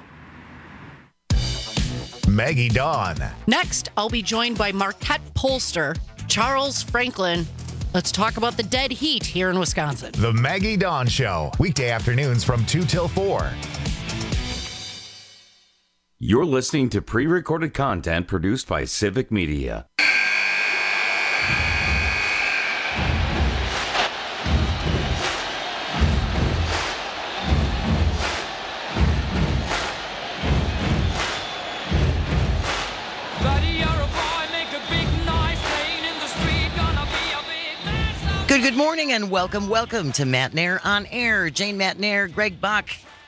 [SPEAKER 1] Maggie Dawn.
[SPEAKER 31] Next, I'll be joined by Marquette pollster Charles Franklin. Let's talk about the dead heat here in Wisconsin.
[SPEAKER 1] The Maggie Dawn Show, weekday afternoons from two till four.
[SPEAKER 2] You're listening to pre-recorded content produced by Civic Media.
[SPEAKER 19] Good, good morning and welcome, welcome to Matt Nair on Air. Jane Matt Nair, Greg Buck,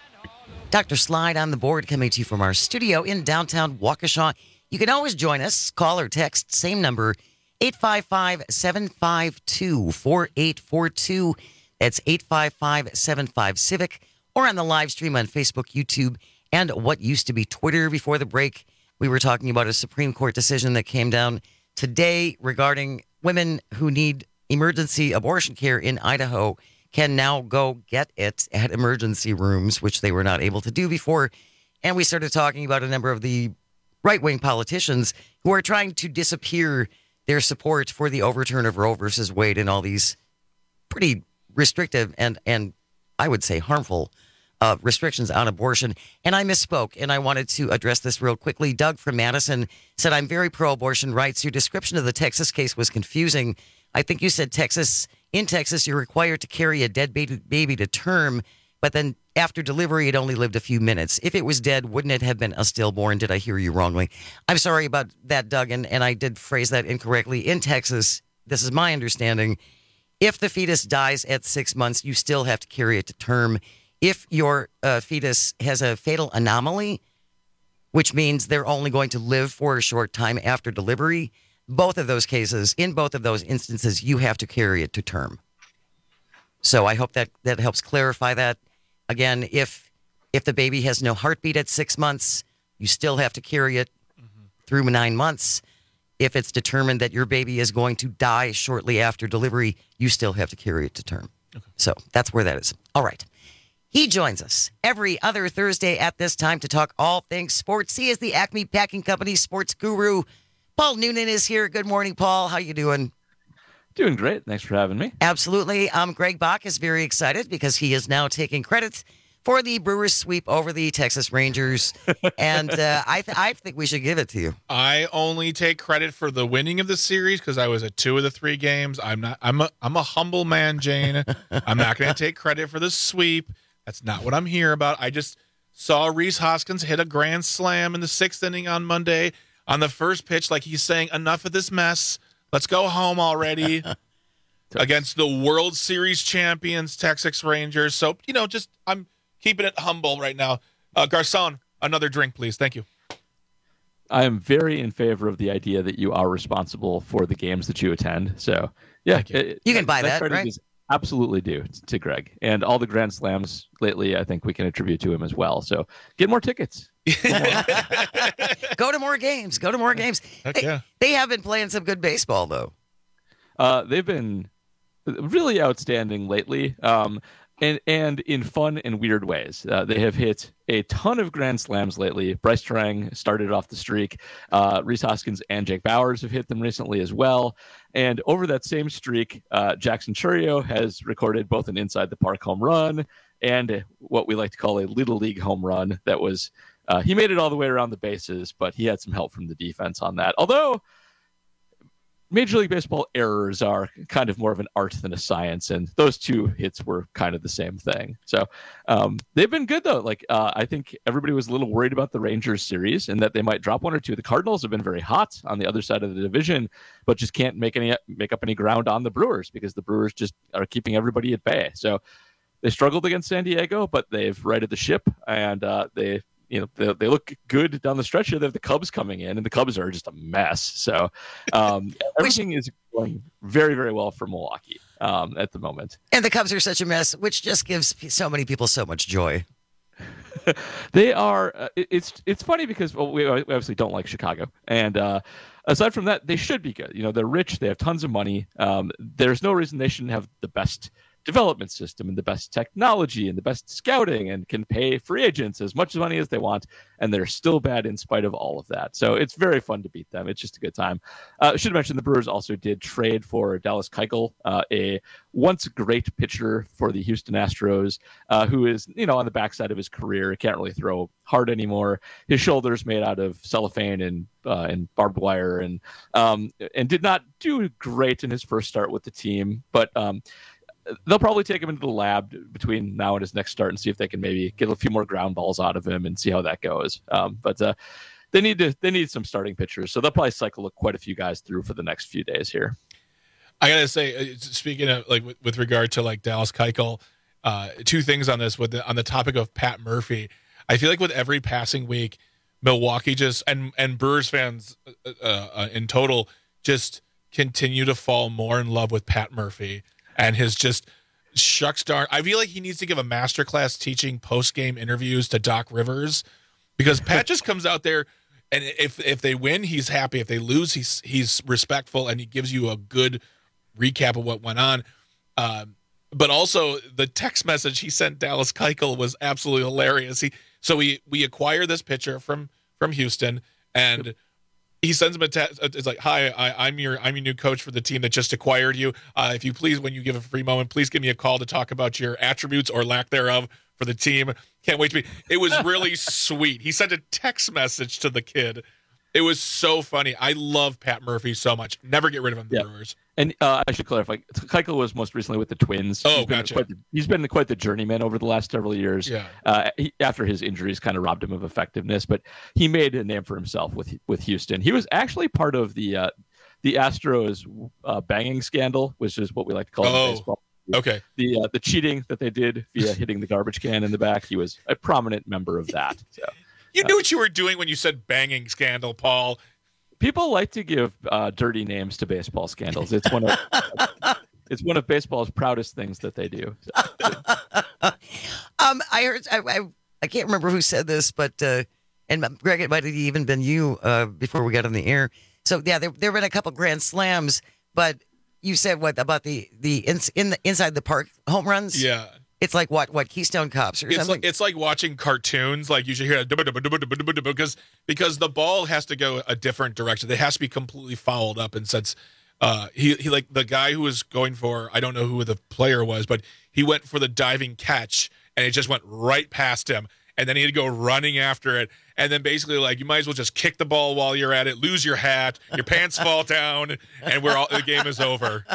[SPEAKER 19] Doctor Slide on the board, coming to you from our studio in downtown Waukesha. You can always join us, call or text, same number, eight five five, seven five two, four eight four two. That's eight five five, seven five, Civic, or on the live stream on Facebook, YouTube, and what used to be Twitter. Before the break, we were talking about a Supreme Court decision that came down today regarding women who need emergency abortion care in Idaho can now go get it at emergency rooms, which they were not able to do before. And we started talking about a number of the right-wing politicians who are trying to disappear their support for the overturn of Roe versus Wade and all these pretty restrictive and, and I would say harmful uh, restrictions on abortion. And I misspoke, and I wanted to address this real quickly. Doug from Madison said, I'm very pro-abortion rights. Your description of the Texas case was confusing. I think you said Texas, in Texas, you're required to carry a dead baby, baby to term, but then after delivery, it only lived a few minutes. If it was dead, wouldn't it have been a stillborn? Did I hear you wrongly? I'm sorry about that, Doug, and, and I did phrase that incorrectly. In Texas, this is my understanding, if the fetus dies at six months, you still have to carry it to term. If your uh, fetus has a fatal anomaly, which means they're only going to live for a short time after delivery, both of those cases, in both of those instances, you have to carry it to term. So I hope that that helps clarify that. Again, if if the baby has no heartbeat at six months, you still have to carry it mm-hmm. through nine months. If it's determined that your baby is going to die shortly after delivery, you still have to carry it to term. Okay. So that's where that is. All right. He joins us every other Thursday at this time to talk all things sports. He is the Acme Packing Company sports guru. Paul Noonan is here. Good morning, Paul. How you doing?
[SPEAKER 4] Doing great. Thanks for having me.
[SPEAKER 19] Absolutely. Um, Greg Bach is very excited because he is now taking credit for the Brewers sweep over the Texas Rangers, and uh, I th- I think we should give it to you.
[SPEAKER 17] I only take credit for the winning of the series because I was at two of the three games. I'm not. I'm a. I'm a humble man, Jane. I'm not going to take credit for the sweep. That's not what I'm here about. I just saw Rhys Hoskins hit a grand slam in the sixth inning on Monday. On the first pitch, like he's saying, enough of this mess. Let's go home already against the World Series champions, Texas Rangers. So, you know, just I'm keeping it humble right now. Uh, Garcon, another drink, please. Thank you.
[SPEAKER 4] I am very in favor of the idea that you are responsible for the games that you attend. So, yeah.
[SPEAKER 19] You, it, you can buy that, that right?
[SPEAKER 4] Is absolutely due to Greg. And all the Grand Slams lately, I think we can attribute to him as well. So get more tickets.
[SPEAKER 19] Go to more games. Go to more games.
[SPEAKER 4] Heck
[SPEAKER 19] they,
[SPEAKER 4] yeah.
[SPEAKER 19] they have been playing some good baseball, though.
[SPEAKER 4] Uh, they've been really outstanding lately, um, and and in fun and weird ways. Uh, they have hit a ton of Grand Slams lately. Bryce Terang started off the streak. Uh, Rhys Hoskins and Jake Bauers have hit them recently as well. And over that same streak, uh, Jackson Chourio has recorded both an inside the park home run and what we like to call a little league home run that was. Uh, he made it all the way around the bases, but he had some help from the defense on that. Although Major League Baseball errors are kind of more of an art than a science, and those two hits were kind of the same thing. So um, they've been good, though. Like uh, I think everybody was a little worried about the Rangers series and that they might drop one or two. The Cardinals have been very hot on the other side of the division, but just can't make any make up any ground on the Brewers because the Brewers just are keeping everybody at bay. So they struggled against San Diego, but they've righted the ship, and uh, they. You know, they, they look good down the stretch here. They have the Cubs coming in, and the Cubs are just a mess. So um, everything is going very, very well for Milwaukee um, at the moment.
[SPEAKER 19] And the Cubs are such a mess, which just gives so many people so much joy.
[SPEAKER 4] They are. Uh, it, it's it's funny because well, we obviously don't like Chicago, and uh, aside from that, they should be good. You know, they're rich. They have tons of money. Um, there's no reason they shouldn't have the best development system and the best technology and the best scouting and can pay free agents as much money as they want, and they're still bad in spite of all of that. So it's very fun to beat them. It's just a good time. Uh, I should mention the Brewers also did trade for Dallas Keuchel, uh, a once great pitcher for the Houston Astros, uh, who is, you know, on the backside of his career, can't really throw hard anymore. His shoulder's made out of cellophane and uh, and barbed wire, and um, and did not do great in his first start with the team, but um, they'll probably take him into the lab between now and his next start and see if they can maybe get a few more ground balls out of him and see how that goes. Um, but uh, they need to they need some starting pitchers, so they'll probably cycle quite a few guys through for the next few days here.
[SPEAKER 17] I gotta say, speaking of like with, with regard to like Dallas Keuchel, uh, two things on this with the, on the topic of Pat Murphy. I feel like with every passing week, Milwaukee just and and Brewers fans uh, uh, in total just continue to fall more in love with Pat Murphy and his just shucks darn. I feel like he needs to give a masterclass teaching post game interviews to Doc Rivers, because Pat just comes out there and if if they win, he's happy. If they lose, he's he's respectful and he gives you a good recap of what went on. Um, but also the text message he sent Dallas Keuchel was absolutely hilarious. He so we we acquire this pitcher from from Houston, and he sends him a text. It's like, "Hi, I, I'm your I'm your new coach for the team that just acquired you. Uh, if you please, when you give a free moment, please give me a call to talk about your attributes or lack thereof for the team. Can't wait to be." It was really sweet. He sent a text message to the kid. It was so funny. I love Pat Murphy so much. Never get rid of him, the
[SPEAKER 4] yeah.
[SPEAKER 17] Brewers.
[SPEAKER 4] And uh, I should clarify, Keuchel was most recently with the Twins.
[SPEAKER 17] Oh,
[SPEAKER 4] he's
[SPEAKER 17] gotcha.
[SPEAKER 4] Been quite the, he's been quite the journeyman over the last several years.
[SPEAKER 17] Yeah.
[SPEAKER 4] Uh, he, after his injuries kind of robbed him of effectiveness, but he made a name for himself with with Houston. He was actually part of the uh, the Astros uh, banging scandal, which is what we like to call it
[SPEAKER 17] Oh,
[SPEAKER 4] in baseball.
[SPEAKER 17] Okay.
[SPEAKER 4] The uh, the cheating that they did via hitting the garbage can in the back. He was a prominent member of that. So
[SPEAKER 17] You knew what you were doing when you said banging scandal, Paul.
[SPEAKER 4] people like to give uh, dirty names to baseball scandals. It's one of it's one of baseball's proudest things that they do. So.
[SPEAKER 19] um, I heard I, I I can't remember who said this, but uh, and Greg, it might have even been you uh, before we got on the air. So yeah, there there have been a couple grand slams, but you said what about the the in, in the inside the park home runs?
[SPEAKER 17] Yeah.
[SPEAKER 19] It's like what what Keystone Cops or
[SPEAKER 17] it's
[SPEAKER 19] something.
[SPEAKER 17] like it's like watching cartoons. Like you should hear a because because the ball has to go a different direction. It has to be completely fouled up. And since uh, he he like the guy who was going for, I don't know who the player was, but he went for the diving catch and it just went right past him. And then he had to go running after it. And then basically, like, you might as well just kick the ball while you're at it, lose your hat, your pants fall down, and we're all the game is over.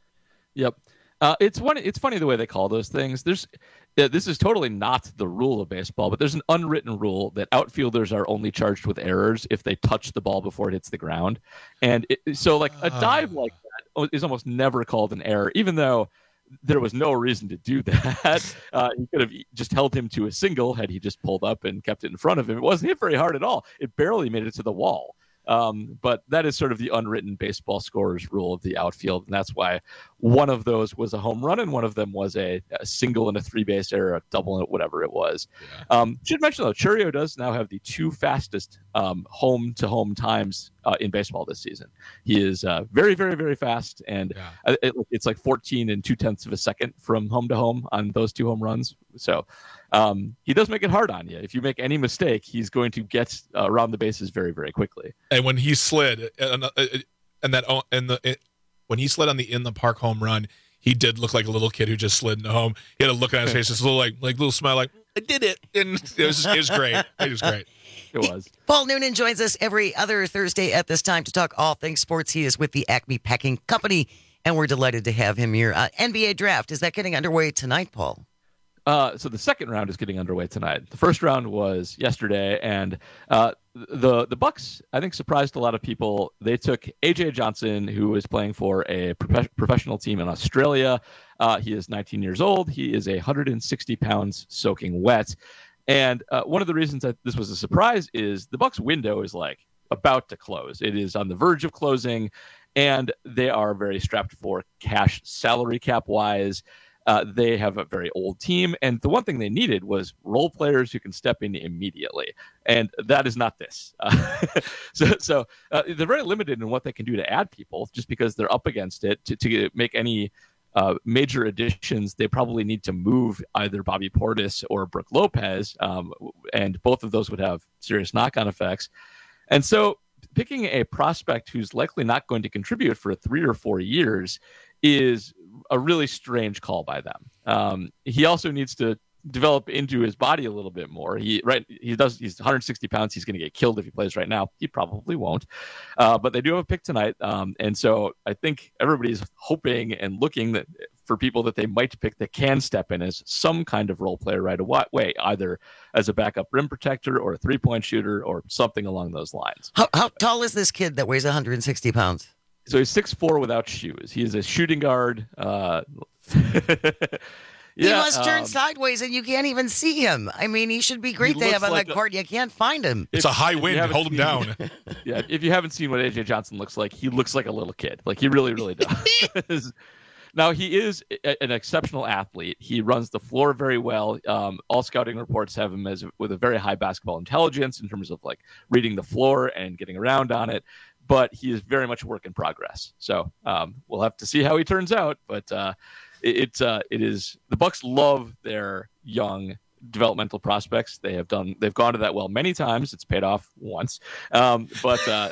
[SPEAKER 4] Yep. Uh, it's one. It's funny the way they call those things. There's, uh, this is totally not the rule of baseball, but there's an unwritten rule that outfielders are only charged with errors if they touch the ball before it hits the ground, and it, so like a dive like that is almost never called an error, even though there was no reason to do that. Uh, he could have just held him to a single had he just pulled up and kept it in front of him. It wasn't hit very hard at all. It barely made it to the wall. Um, but that is sort of the unwritten baseball scorer's rule of the outfield. And that's why one of those was a home run and one of them was a, a single and a three base error, a double and whatever it was. Yeah. Um, should mention though, Chourio does now have the two fastest um, home to home times uh, in baseball this season. He is uh, very, very, very fast. And yeah. it, it's like fourteen and two tenths of a second from home to home on those two home runs. So um, he does make it hard on you. If you make any mistake, he's going to get uh, around the bases very, very quickly.
[SPEAKER 17] And when he slid, and, and that, and the it, when he slid on the in the park home run, he did look like a little kid who just slid into home. He had a look on his face, just a little like, like little smile, like I did it, and it was, it was great. It was great.
[SPEAKER 4] It was.
[SPEAKER 19] Paul Noonan joins us every other Thursday at this time to talk all things sports. He is with the Acme Packing Company, and we're delighted to have him here. Uh, N B A draft, is that getting underway tonight, Paul?
[SPEAKER 4] Uh, so the second round is getting underway tonight. The first round was yesterday, and uh, the the Bucks, I think, surprised a lot of people. They took A J Johnson, who is playing for a pro- professional team in Australia. Uh, he is nineteen years old. He is one hundred sixty pounds soaking wet. And uh, one of the reasons that this was a surprise is the Bucks window is like about to close. It is on the verge of closing, and they are very strapped for cash salary cap wise. Uh, they have a very old team, and the one thing they needed was role players who can step in immediately, and that is not this. Uh, so so uh, they're very limited in what they can do to add people just because they're up against it to, to make any uh, major additions, they probably need to move either Bobby Portis or Brooke Lopez, um, and both of those would have serious knock-on effects. And so picking a prospect who's likely not going to contribute for three or four years is a really strange call by them. Um, he also needs to develop into his body a little bit more. He right he does he's one hundred sixty pounds. He's going to get killed if he plays right now. He probably won't. Uh, but they do have a pick tonight, um, and so I think everybody's hoping and looking that for people that they might pick that can step in as some kind of role player right away, either as a backup rim protector or a three point shooter or something along those lines.
[SPEAKER 19] How, how tall is this kid that weighs one hundred sixty pounds?
[SPEAKER 4] So he's six foot four without shoes. He is a shooting guard. Uh,
[SPEAKER 19] He
[SPEAKER 4] yeah,
[SPEAKER 19] must turn
[SPEAKER 4] um,
[SPEAKER 19] sideways and you can't even see him. I mean, he should be great
[SPEAKER 4] He
[SPEAKER 19] to have
[SPEAKER 4] looks
[SPEAKER 19] on
[SPEAKER 4] like
[SPEAKER 19] that
[SPEAKER 4] a-
[SPEAKER 19] court. You can't find him.
[SPEAKER 17] It's a high
[SPEAKER 4] If you
[SPEAKER 17] wind.
[SPEAKER 4] haven't
[SPEAKER 17] Hold him
[SPEAKER 4] seen-
[SPEAKER 17] down.
[SPEAKER 4] Yeah, if you haven't seen what A J Johnson looks like, he looks like a little kid. Like he really, really does. Now he is a, an exceptional athlete. He runs the floor very well. Um, all scouting reports have him as with a very high basketball intelligence in terms of like reading the floor and getting around on it. But he is very much a work in progress. So um, we'll have to see how he turns out. But uh, it it, uh, it is the Bucks love their young developmental prospects. They have done they've gone to that well many times. It's paid off once, um, but uh,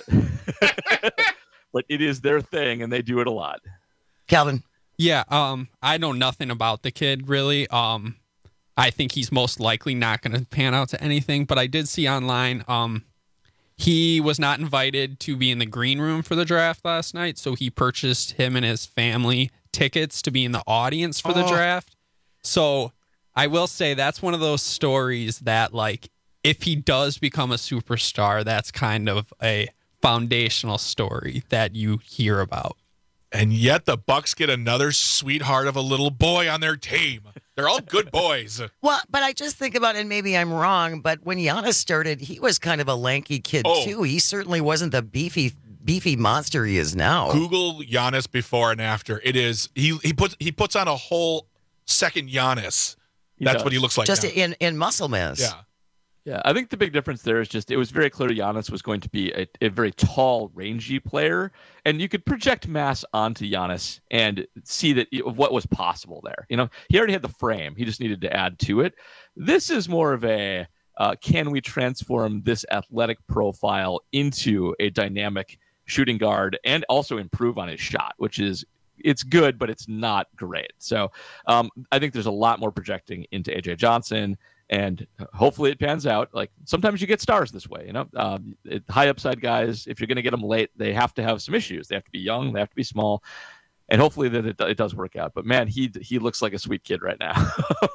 [SPEAKER 4] but it is their thing, and they do it a lot.
[SPEAKER 19] Calvin.
[SPEAKER 5] Yeah, um, I know nothing about the kid really. Um, I think he's most likely not going to pan out to anything. But I did see online, um, he was not invited to be in the green room for the draft last night, so he purchased him and his family tickets to be in the audience for the
[SPEAKER 17] Oh.
[SPEAKER 5] draft. So I will say that's one of those stories that, like, if he does become a superstar, that's kind of a foundational story that you hear about.
[SPEAKER 17] And yet the Bucks get another sweetheart of a little boy on their team. They're all good boys.
[SPEAKER 19] Well, but I just think about it, and maybe I'm wrong, but when Giannis started, he was kind of a lanky kid,
[SPEAKER 17] Oh.
[SPEAKER 19] too. He certainly wasn't the beefy beefy monster he is now.
[SPEAKER 17] Google Giannis before and after. It is he he puts he puts on a whole second Giannis. That's
[SPEAKER 4] does.
[SPEAKER 17] what he looks like
[SPEAKER 19] Just
[SPEAKER 17] now.
[SPEAKER 19] in, in muscle mass.
[SPEAKER 17] Yeah.
[SPEAKER 4] Yeah, I think the big difference there is just it was very clear Giannis was going to be a, a very tall, rangy player, and you could project mass onto Giannis and see that what was possible there. You know, he already had the frame; he just needed to add to it. This is more of a uh, can we transform this athletic profile into a dynamic shooting guard and also improve on his shot, which is it's good, but it's not great. So um, I think there's a lot more projecting into A J Johnson. And hopefully it pans out. Like sometimes you get stars this way, you know. Um, it, high upside guys, if you're going to get them late, they have to have some issues. They have to be young, they have to be small, and hopefully that it, it does work out. But man, he he looks like a sweet kid right now.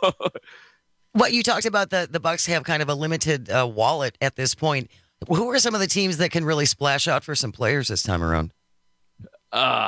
[SPEAKER 19] What you talked about, the the Bucks have kind of a limited uh, wallet at this point. Who are some of the teams that can really splash out for some players this time around?
[SPEAKER 4] Uh,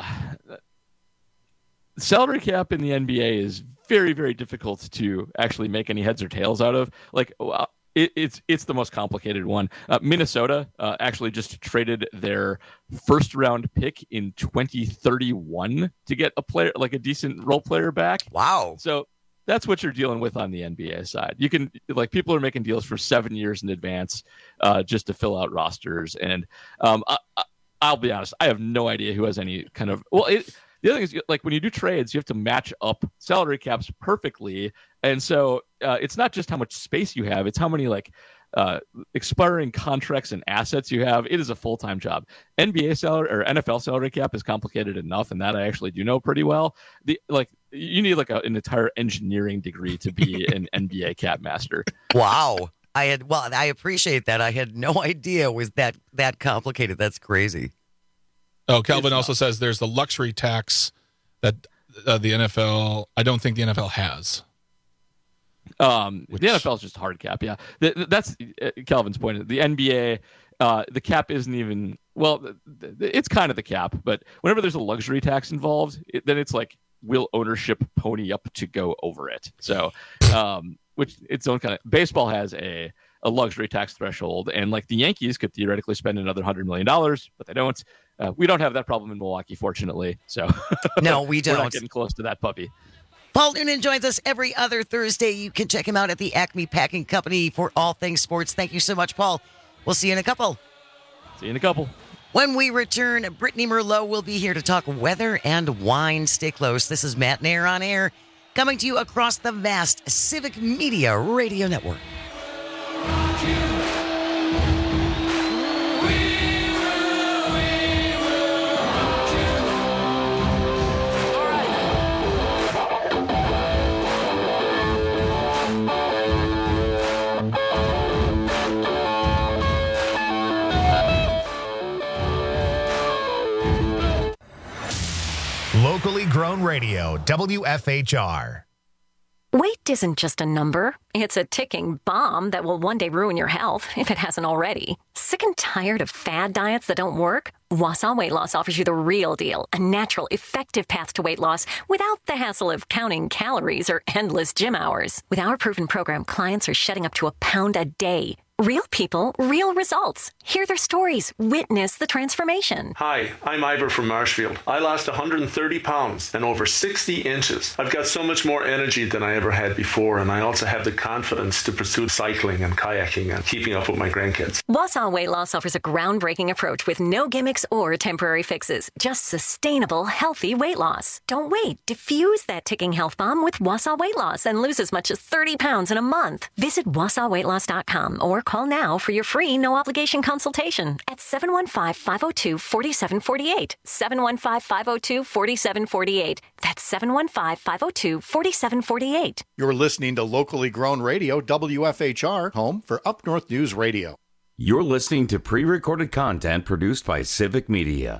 [SPEAKER 4] salary cap in the N B A is very, very difficult to actually make any heads or tails out of. Like, well, it, it's it's the most complicated one. Uh, Minnesota uh, actually just traded their first round pick in twenty thirty-one to get a player, like a decent role player back.
[SPEAKER 19] Wow.
[SPEAKER 4] So that's what you're dealing with on the N B A side. You can, like, people are making deals for seven years in advance uh, just to fill out rosters. And um, I, I, I'll be honest, I have no idea who has any kind of, well, it, the other thing is, like, when you do trades, you have to match up salary caps perfectly. And so uh, it's not just how much space you have, it's how many, like, uh, expiring contracts and assets you have. It is a full-time job. N B A salary or N F L salary cap is complicated enough, and that I actually do know pretty well. The like, you need like a, an entire engineering degree to be an N B A cap master.
[SPEAKER 19] Wow. I had, well, I appreciate that. I had no idea it was that, that complicated. That's crazy.
[SPEAKER 17] Oh, Calvin also says there's the luxury tax that uh, the N F L, I don't think the N F L has.
[SPEAKER 4] Um,
[SPEAKER 17] Which-
[SPEAKER 4] the N F L is just hard cap. Yeah, Th- th- that's uh, Calvin's point. The N B A, uh, the cap isn't even well. Th- th- it's kind of the cap, but whenever there's a luxury tax involved, it, then it's like will ownership pony up to go over it? So, um, which its own kind of baseball has a a luxury tax threshold, and like the Yankees could theoretically spend another hundred million dollars, but they don't. Uh, we don't have that problem in Milwaukee, fortunately. So
[SPEAKER 19] No, we
[SPEAKER 4] We're
[SPEAKER 19] don't.
[SPEAKER 4] not getting close to that puppy.
[SPEAKER 19] Paul Noonan joins us every other Thursday. You can check him out at the Acme Packing Company for all things sports. Thank you so much, Paul. We'll see you in a couple.
[SPEAKER 4] See you in a couple.
[SPEAKER 19] When we return, Brittany Merlot will be here to talk weather and wine. Stay close. This is Matt Nair on Air, coming to you across the vast Civic Media Radio Network.
[SPEAKER 1] Locally grown radio, W F H R.
[SPEAKER 6] Weight isn't just a number. It's a ticking bomb that will one day ruin your health, if it hasn't already. Sick and tired of fad diets that don't work? Wausau Weight Loss offers you the real deal, a natural, effective path to weight loss without the hassle of counting calories or endless gym hours. With our proven program, clients are shedding up to a pound a day. Real people, real results. Hear their stories. Witness the transformation.
[SPEAKER 10] Hi, I'm Ivor from Marshfield. I lost one hundred thirty pounds and over sixty inches. I've got so much more energy than I ever had before, and I also have the confidence to pursue cycling and kayaking and keeping up with my grandkids.
[SPEAKER 6] Wausau Weight Loss offers a groundbreaking approach with no gimmicks or temporary fixes. Just sustainable, healthy weight loss. Don't wait. Diffuse that ticking health bomb with Wausau Weight Loss and lose as much as thirty pounds in a month. Visit wausau weight loss dot com or call now for your free no-obligation consultation at seven one five, five oh two, four seven four eight. seven one five, five oh two, four seven four eight. That's seven one five, five oh two, four seven four eight.
[SPEAKER 12] You're listening to locally grown radio, W F H R, home for Up North News Radio.
[SPEAKER 2] You're listening to pre-recorded content produced by Civic Media.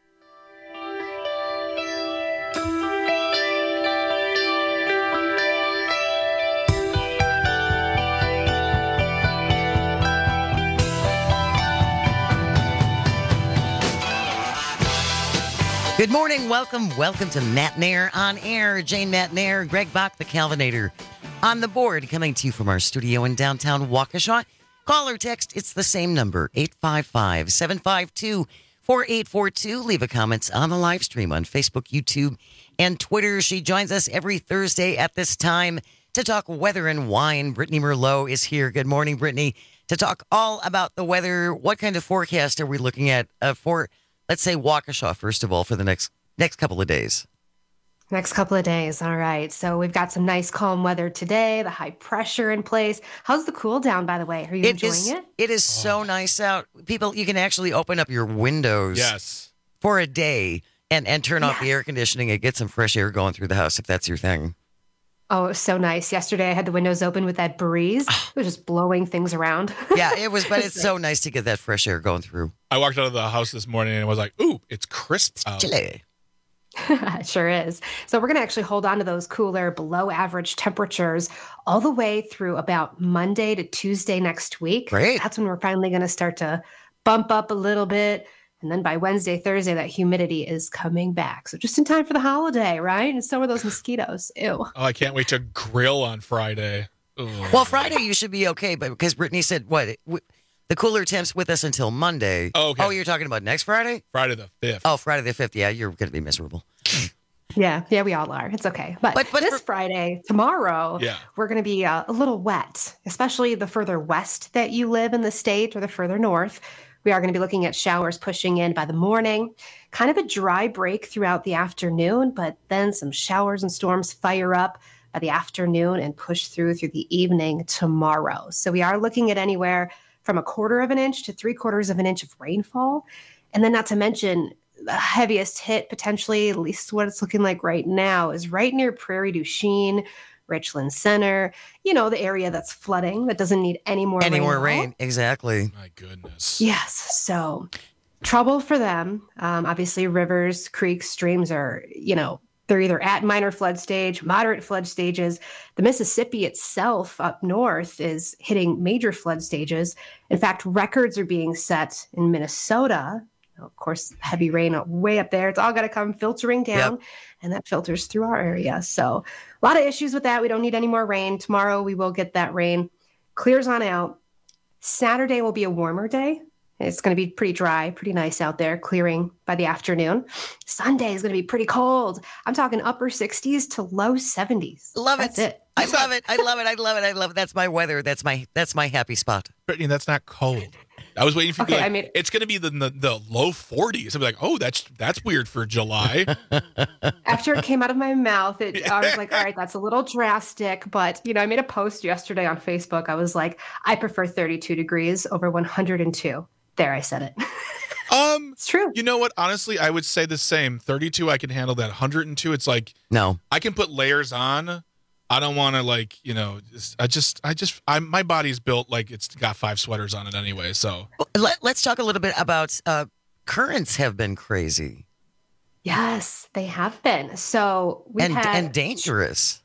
[SPEAKER 19] Good morning. Welcome. Welcome to Matt Nair on Air. Jane Matt Nair, Greg Bach, the Calvinator, on the board, coming to you from our studio in downtown Waukesha. Call or text, it's the same number, eight five five, seven five two, four eight four two. Leave a comment on the live stream on Facebook, YouTube, and Twitter. She joins us every Thursday at this time to talk weather and wine. Brittany Merlot is here. Good morning, Brittany, to talk all about the weather. What kind of forecast are we looking at uh, for, let's say, Waukesha, first of all, for the next next couple of days?
[SPEAKER 28] Next couple of days. All right. So we've got some nice calm weather today, the high pressure in place. How's the cool down, by the way? Are you
[SPEAKER 19] It
[SPEAKER 28] enjoying
[SPEAKER 19] is,
[SPEAKER 28] it?
[SPEAKER 19] It is so nice out. People, you can actually open up your windows
[SPEAKER 17] Yes.
[SPEAKER 19] for a day and, and turn off
[SPEAKER 28] Yes.
[SPEAKER 19] the air conditioning and get some fresh air going through the house if that's your thing.
[SPEAKER 28] Oh, it was so nice. Yesterday I had the windows open with that breeze. It was just blowing things around.
[SPEAKER 19] Yeah, it was, but it's so nice to get that fresh air going through.
[SPEAKER 17] I walked out of the house this morning and was like, ooh, it's crisp out.
[SPEAKER 19] Chilly.
[SPEAKER 28] It sure is. So we're going to actually hold on to those cooler, below average temperatures all the way through about Monday to Tuesday next week.
[SPEAKER 19] Great.
[SPEAKER 28] That's when we're finally going to start to bump up a little bit. And then by Wednesday, Thursday, that humidity is coming back. So just in time for the holiday, right? And so are those mosquitoes. Ew.
[SPEAKER 17] Oh, I can't wait to grill on Friday. Ugh.
[SPEAKER 19] Well, Friday you should be okay, but because Brittany said, what, w- the cooler temps with us until Monday.
[SPEAKER 17] Oh, okay.
[SPEAKER 19] Oh, you're talking about next Friday?
[SPEAKER 17] Friday the fifth.
[SPEAKER 19] Oh, Friday the fifth. Yeah, you're going to be miserable.
[SPEAKER 28] Yeah, yeah, we all are. It's okay. But,
[SPEAKER 19] But- but
[SPEAKER 28] this
[SPEAKER 19] for-
[SPEAKER 28] Friday, tomorrow,
[SPEAKER 17] Yeah.
[SPEAKER 28] we're going to be uh, a little wet, especially the further west that you live in the state or the further north. We are going to be looking at showers pushing in by the morning, kind of a dry break throughout the afternoon, but then some showers and storms fire up by the afternoon and push through through the evening tomorrow. So we are looking at anywhere from a quarter of an inch to three quarters of an inch of rainfall. And then not to mention the heaviest hit potentially, at least what it's looking like right now, is right near Prairie du Chien, Richland Center, you know, the area that's flooding, that doesn't need any more
[SPEAKER 19] Any
[SPEAKER 28] rain.
[SPEAKER 19] more
[SPEAKER 28] at all.
[SPEAKER 19] rain. Exactly.
[SPEAKER 17] My goodness.
[SPEAKER 28] Yes. So trouble for them. Um, obviously, rivers, creeks, streams are, you know, they're either at minor flood stage, moderate flood stages. The Mississippi itself up north is hitting major flood stages. In fact, records are being set in Minnesota. Of course, heavy rain way up there. It's all got to come filtering down,
[SPEAKER 19] Yep.
[SPEAKER 28] and that filters through our area. So a lot of issues with that. We don't need any more rain. Tomorrow we will get that rain. Clears on out. Saturday will be a warmer day. It's going to be pretty dry, pretty nice out there, clearing by the afternoon. Sunday is going to be pretty cold. I'm talking upper sixties to low seventies.
[SPEAKER 19] Love
[SPEAKER 28] That's
[SPEAKER 19] it.
[SPEAKER 28] it.
[SPEAKER 19] I love it. I love it. I love it. I love it. That's my weather. That's my that's my happy spot.
[SPEAKER 17] Brittany, that's not cold. I was waiting for
[SPEAKER 28] Okay,
[SPEAKER 17] you to be like,
[SPEAKER 28] I mean-
[SPEAKER 17] it's going to be the, the the low forties. I'd be like, oh, that's that's weird for July.
[SPEAKER 28] After it came out of my mouth, it, I was like, all right, that's a little drastic. But, you know, I made a post yesterday on Facebook. I was like, I prefer thirty-two degrees over one hundred two. There, I said it.
[SPEAKER 17] Um,
[SPEAKER 28] it's true.
[SPEAKER 17] You know what? Honestly, I would say the same. thirty-two, I can handle that. one hundred two, it's like,
[SPEAKER 19] no,
[SPEAKER 17] I can put layers on. I don't want to like, you know, just, I just, I just, I my body's built like it's got five sweaters on it anyway. So
[SPEAKER 19] Let, let's talk a little bit about uh, currents have been crazy.
[SPEAKER 28] Yes, they have been. So we
[SPEAKER 19] and,
[SPEAKER 28] had
[SPEAKER 19] and dangerous.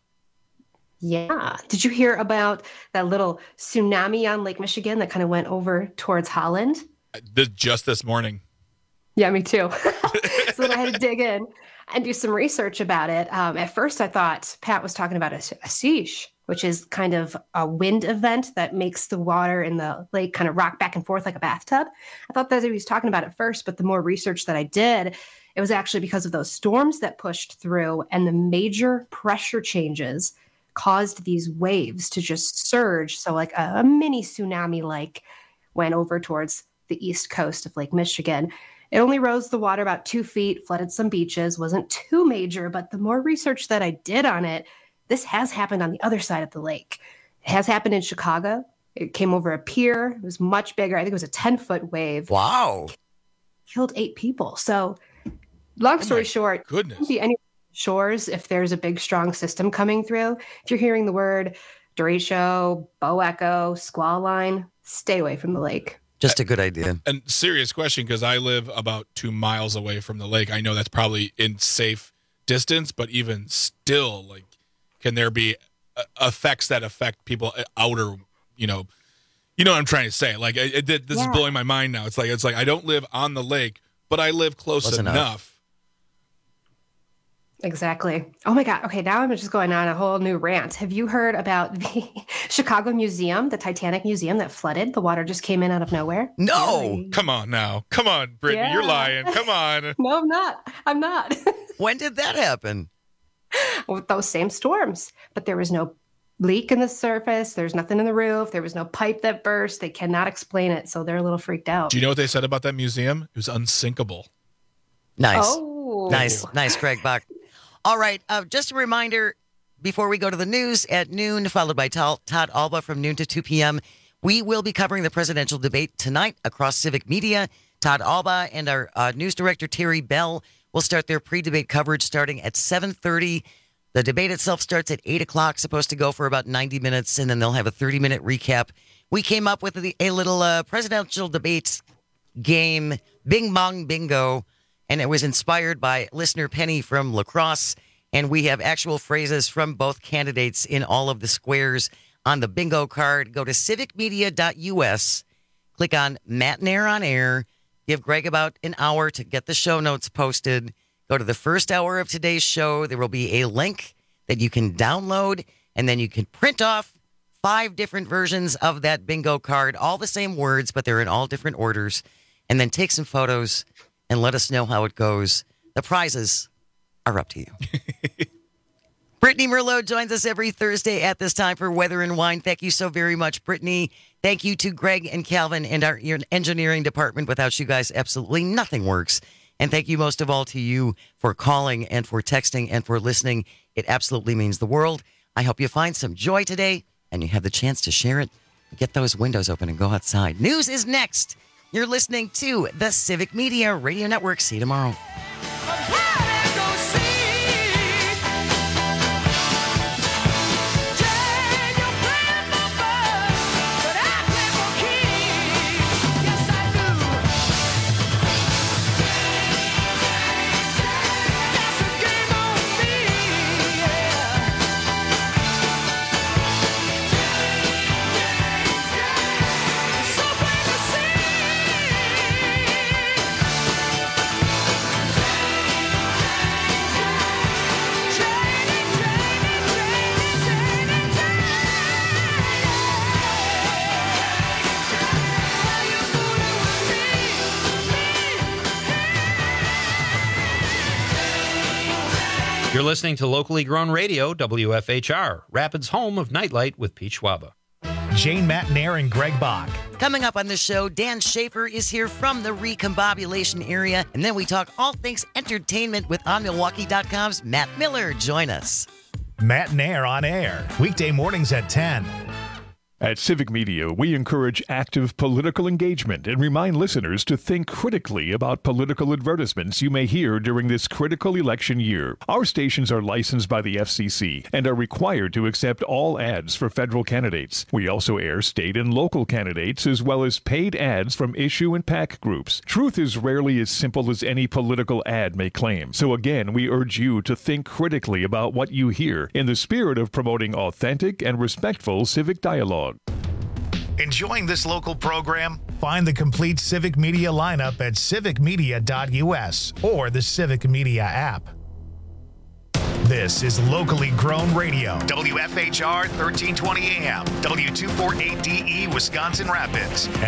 [SPEAKER 28] Yeah. Did you hear about that little tsunami on Lake Michigan that kind of went over towards Holland?
[SPEAKER 17] this, just this morning.
[SPEAKER 28] Yeah, me too. So then I had to dig in and do some research about it. Um, at first, I thought Pat was talking about a, a siege, which is kind of a wind event that makes the water in the lake kind of rock back and forth like a bathtub. I thought that's what he was talking about at first, but the more research that I did, it was actually because of those storms that pushed through and the major pressure changes caused these waves to just surge. So like a, a mini tsunami like went over towards the east coast of Lake Michigan. It only rose the water about two feet, flooded some beaches, wasn't too major, but the more research that I did on it, this has happened on the other side of the lake. It has happened in Chicago. It came over a pier. It was much bigger. I think it was a ten-foot wave.
[SPEAKER 19] Wow.
[SPEAKER 28] Killed eight people. So long story
[SPEAKER 17] oh
[SPEAKER 28] short,
[SPEAKER 17] goodness.
[SPEAKER 28] Couldn't be any shores if there's a big, strong system coming through. If you're hearing the word derecho, bow echo, squall line, stay away from the lake.
[SPEAKER 19] Just a good idea.
[SPEAKER 17] And serious question, because I live about two miles away from the lake. I know that's probably in safe distance, but even still, like, can there be uh, effects that affect people outer, you know, you know what I'm trying to say? Like, it, it, this
[SPEAKER 28] Yeah.
[SPEAKER 17] is blowing my mind now. It's like, it's like I don't live on the lake, but I live close,
[SPEAKER 19] Close
[SPEAKER 17] enough.
[SPEAKER 19] enough.
[SPEAKER 28] Exactly. Oh my God. Okay, now I'm just going on a whole new rant. Have you heard about the Chicago Museum, the Titanic Museum that flooded? The water just came in out of nowhere.
[SPEAKER 19] No.
[SPEAKER 17] Come on now. Come on, Brittany. You're
[SPEAKER 28] Yeah.
[SPEAKER 17] lying. Come on.
[SPEAKER 28] No, I'm not. I'm not.
[SPEAKER 19] When did that happen?
[SPEAKER 28] With those same storms. But there was no leak in the surface. There's nothing in the roof. There was no pipe that burst. They cannot explain it. So they're a little freaked out.
[SPEAKER 17] Do you know what they said about that museum? It was unsinkable.
[SPEAKER 19] Nice.
[SPEAKER 28] Oh.
[SPEAKER 19] Nice. Nice, Craig Bach. All right. Uh, just a reminder before we go to the news at noon, followed by Todd Alba from noon to two p.m., we will be covering the presidential debate tonight across Civic Media. Todd Alba and our uh, news director, Terry Bell, will start their pre-debate coverage starting at seven thirty. The debate itself starts at eight o'clock, supposed to go for about ninety minutes, and then they'll have a thirty-minute recap. We came up with a, a little uh, presidential debate game, Bing Bong Bingo, and it was inspired by listener Penny from La Crosse. And we have actual phrases from both candidates in all of the squares on the bingo card. Go to civic media dot u s, click on Matt Nair on Air, give Greg about an hour to get the show notes posted. Go to the first hour of today's show. There will be a link that you can download, and then you can print off five different versions of that bingo card, all the same words, but they're in all different orders, and then take some photos and let us know how it goes. The prizes are up to you. Brittany Merlot joins us every Thursday at this time for Weather and Wine. Thank you so very much, Brittany. Thank you to Greg and Calvin and our engineering department. Without you guys, absolutely nothing works. And thank you most of all to you for calling and for texting and for listening. It absolutely means the world. I hope you find some joy today and you have the chance to share it. Get those windows open and go outside. News is next. You're listening to the Civic Media Radio Network. See you tomorrow.
[SPEAKER 26] You're listening to locally grown radio, W F H R, Rapids' home of Nightlight with Pete Schwaba.
[SPEAKER 1] Jane Matt Nair and Greg Bach,
[SPEAKER 19] Coming up on the show, Dan Schaefer is here from the Recombobulation area. And then we talk all things entertainment with on milwaukee dot com's Matt Miller. Join us.
[SPEAKER 1] Matt Nair on air, weekday mornings at ten.
[SPEAKER 7] At Civic Media, we encourage active political engagement and remind listeners to think critically about political advertisements you may hear during this critical election year. Our stations are licensed by the F C C and are required to accept all ads for federal candidates. We also air state and local candidates as well as paid ads from issue and PAC groups. Truth is rarely as simple as any political ad may claim. So again, we urge you to think critically about what you hear in the spirit of promoting authentic and respectful civic dialogue.
[SPEAKER 1] Enjoying this local program? Find the complete Civic Media lineup at civic media dot u s or the Civic Media app. This is locally grown radio. W F H R thirteen twenty A M, W two forty-eight D E, Wisconsin Rapids.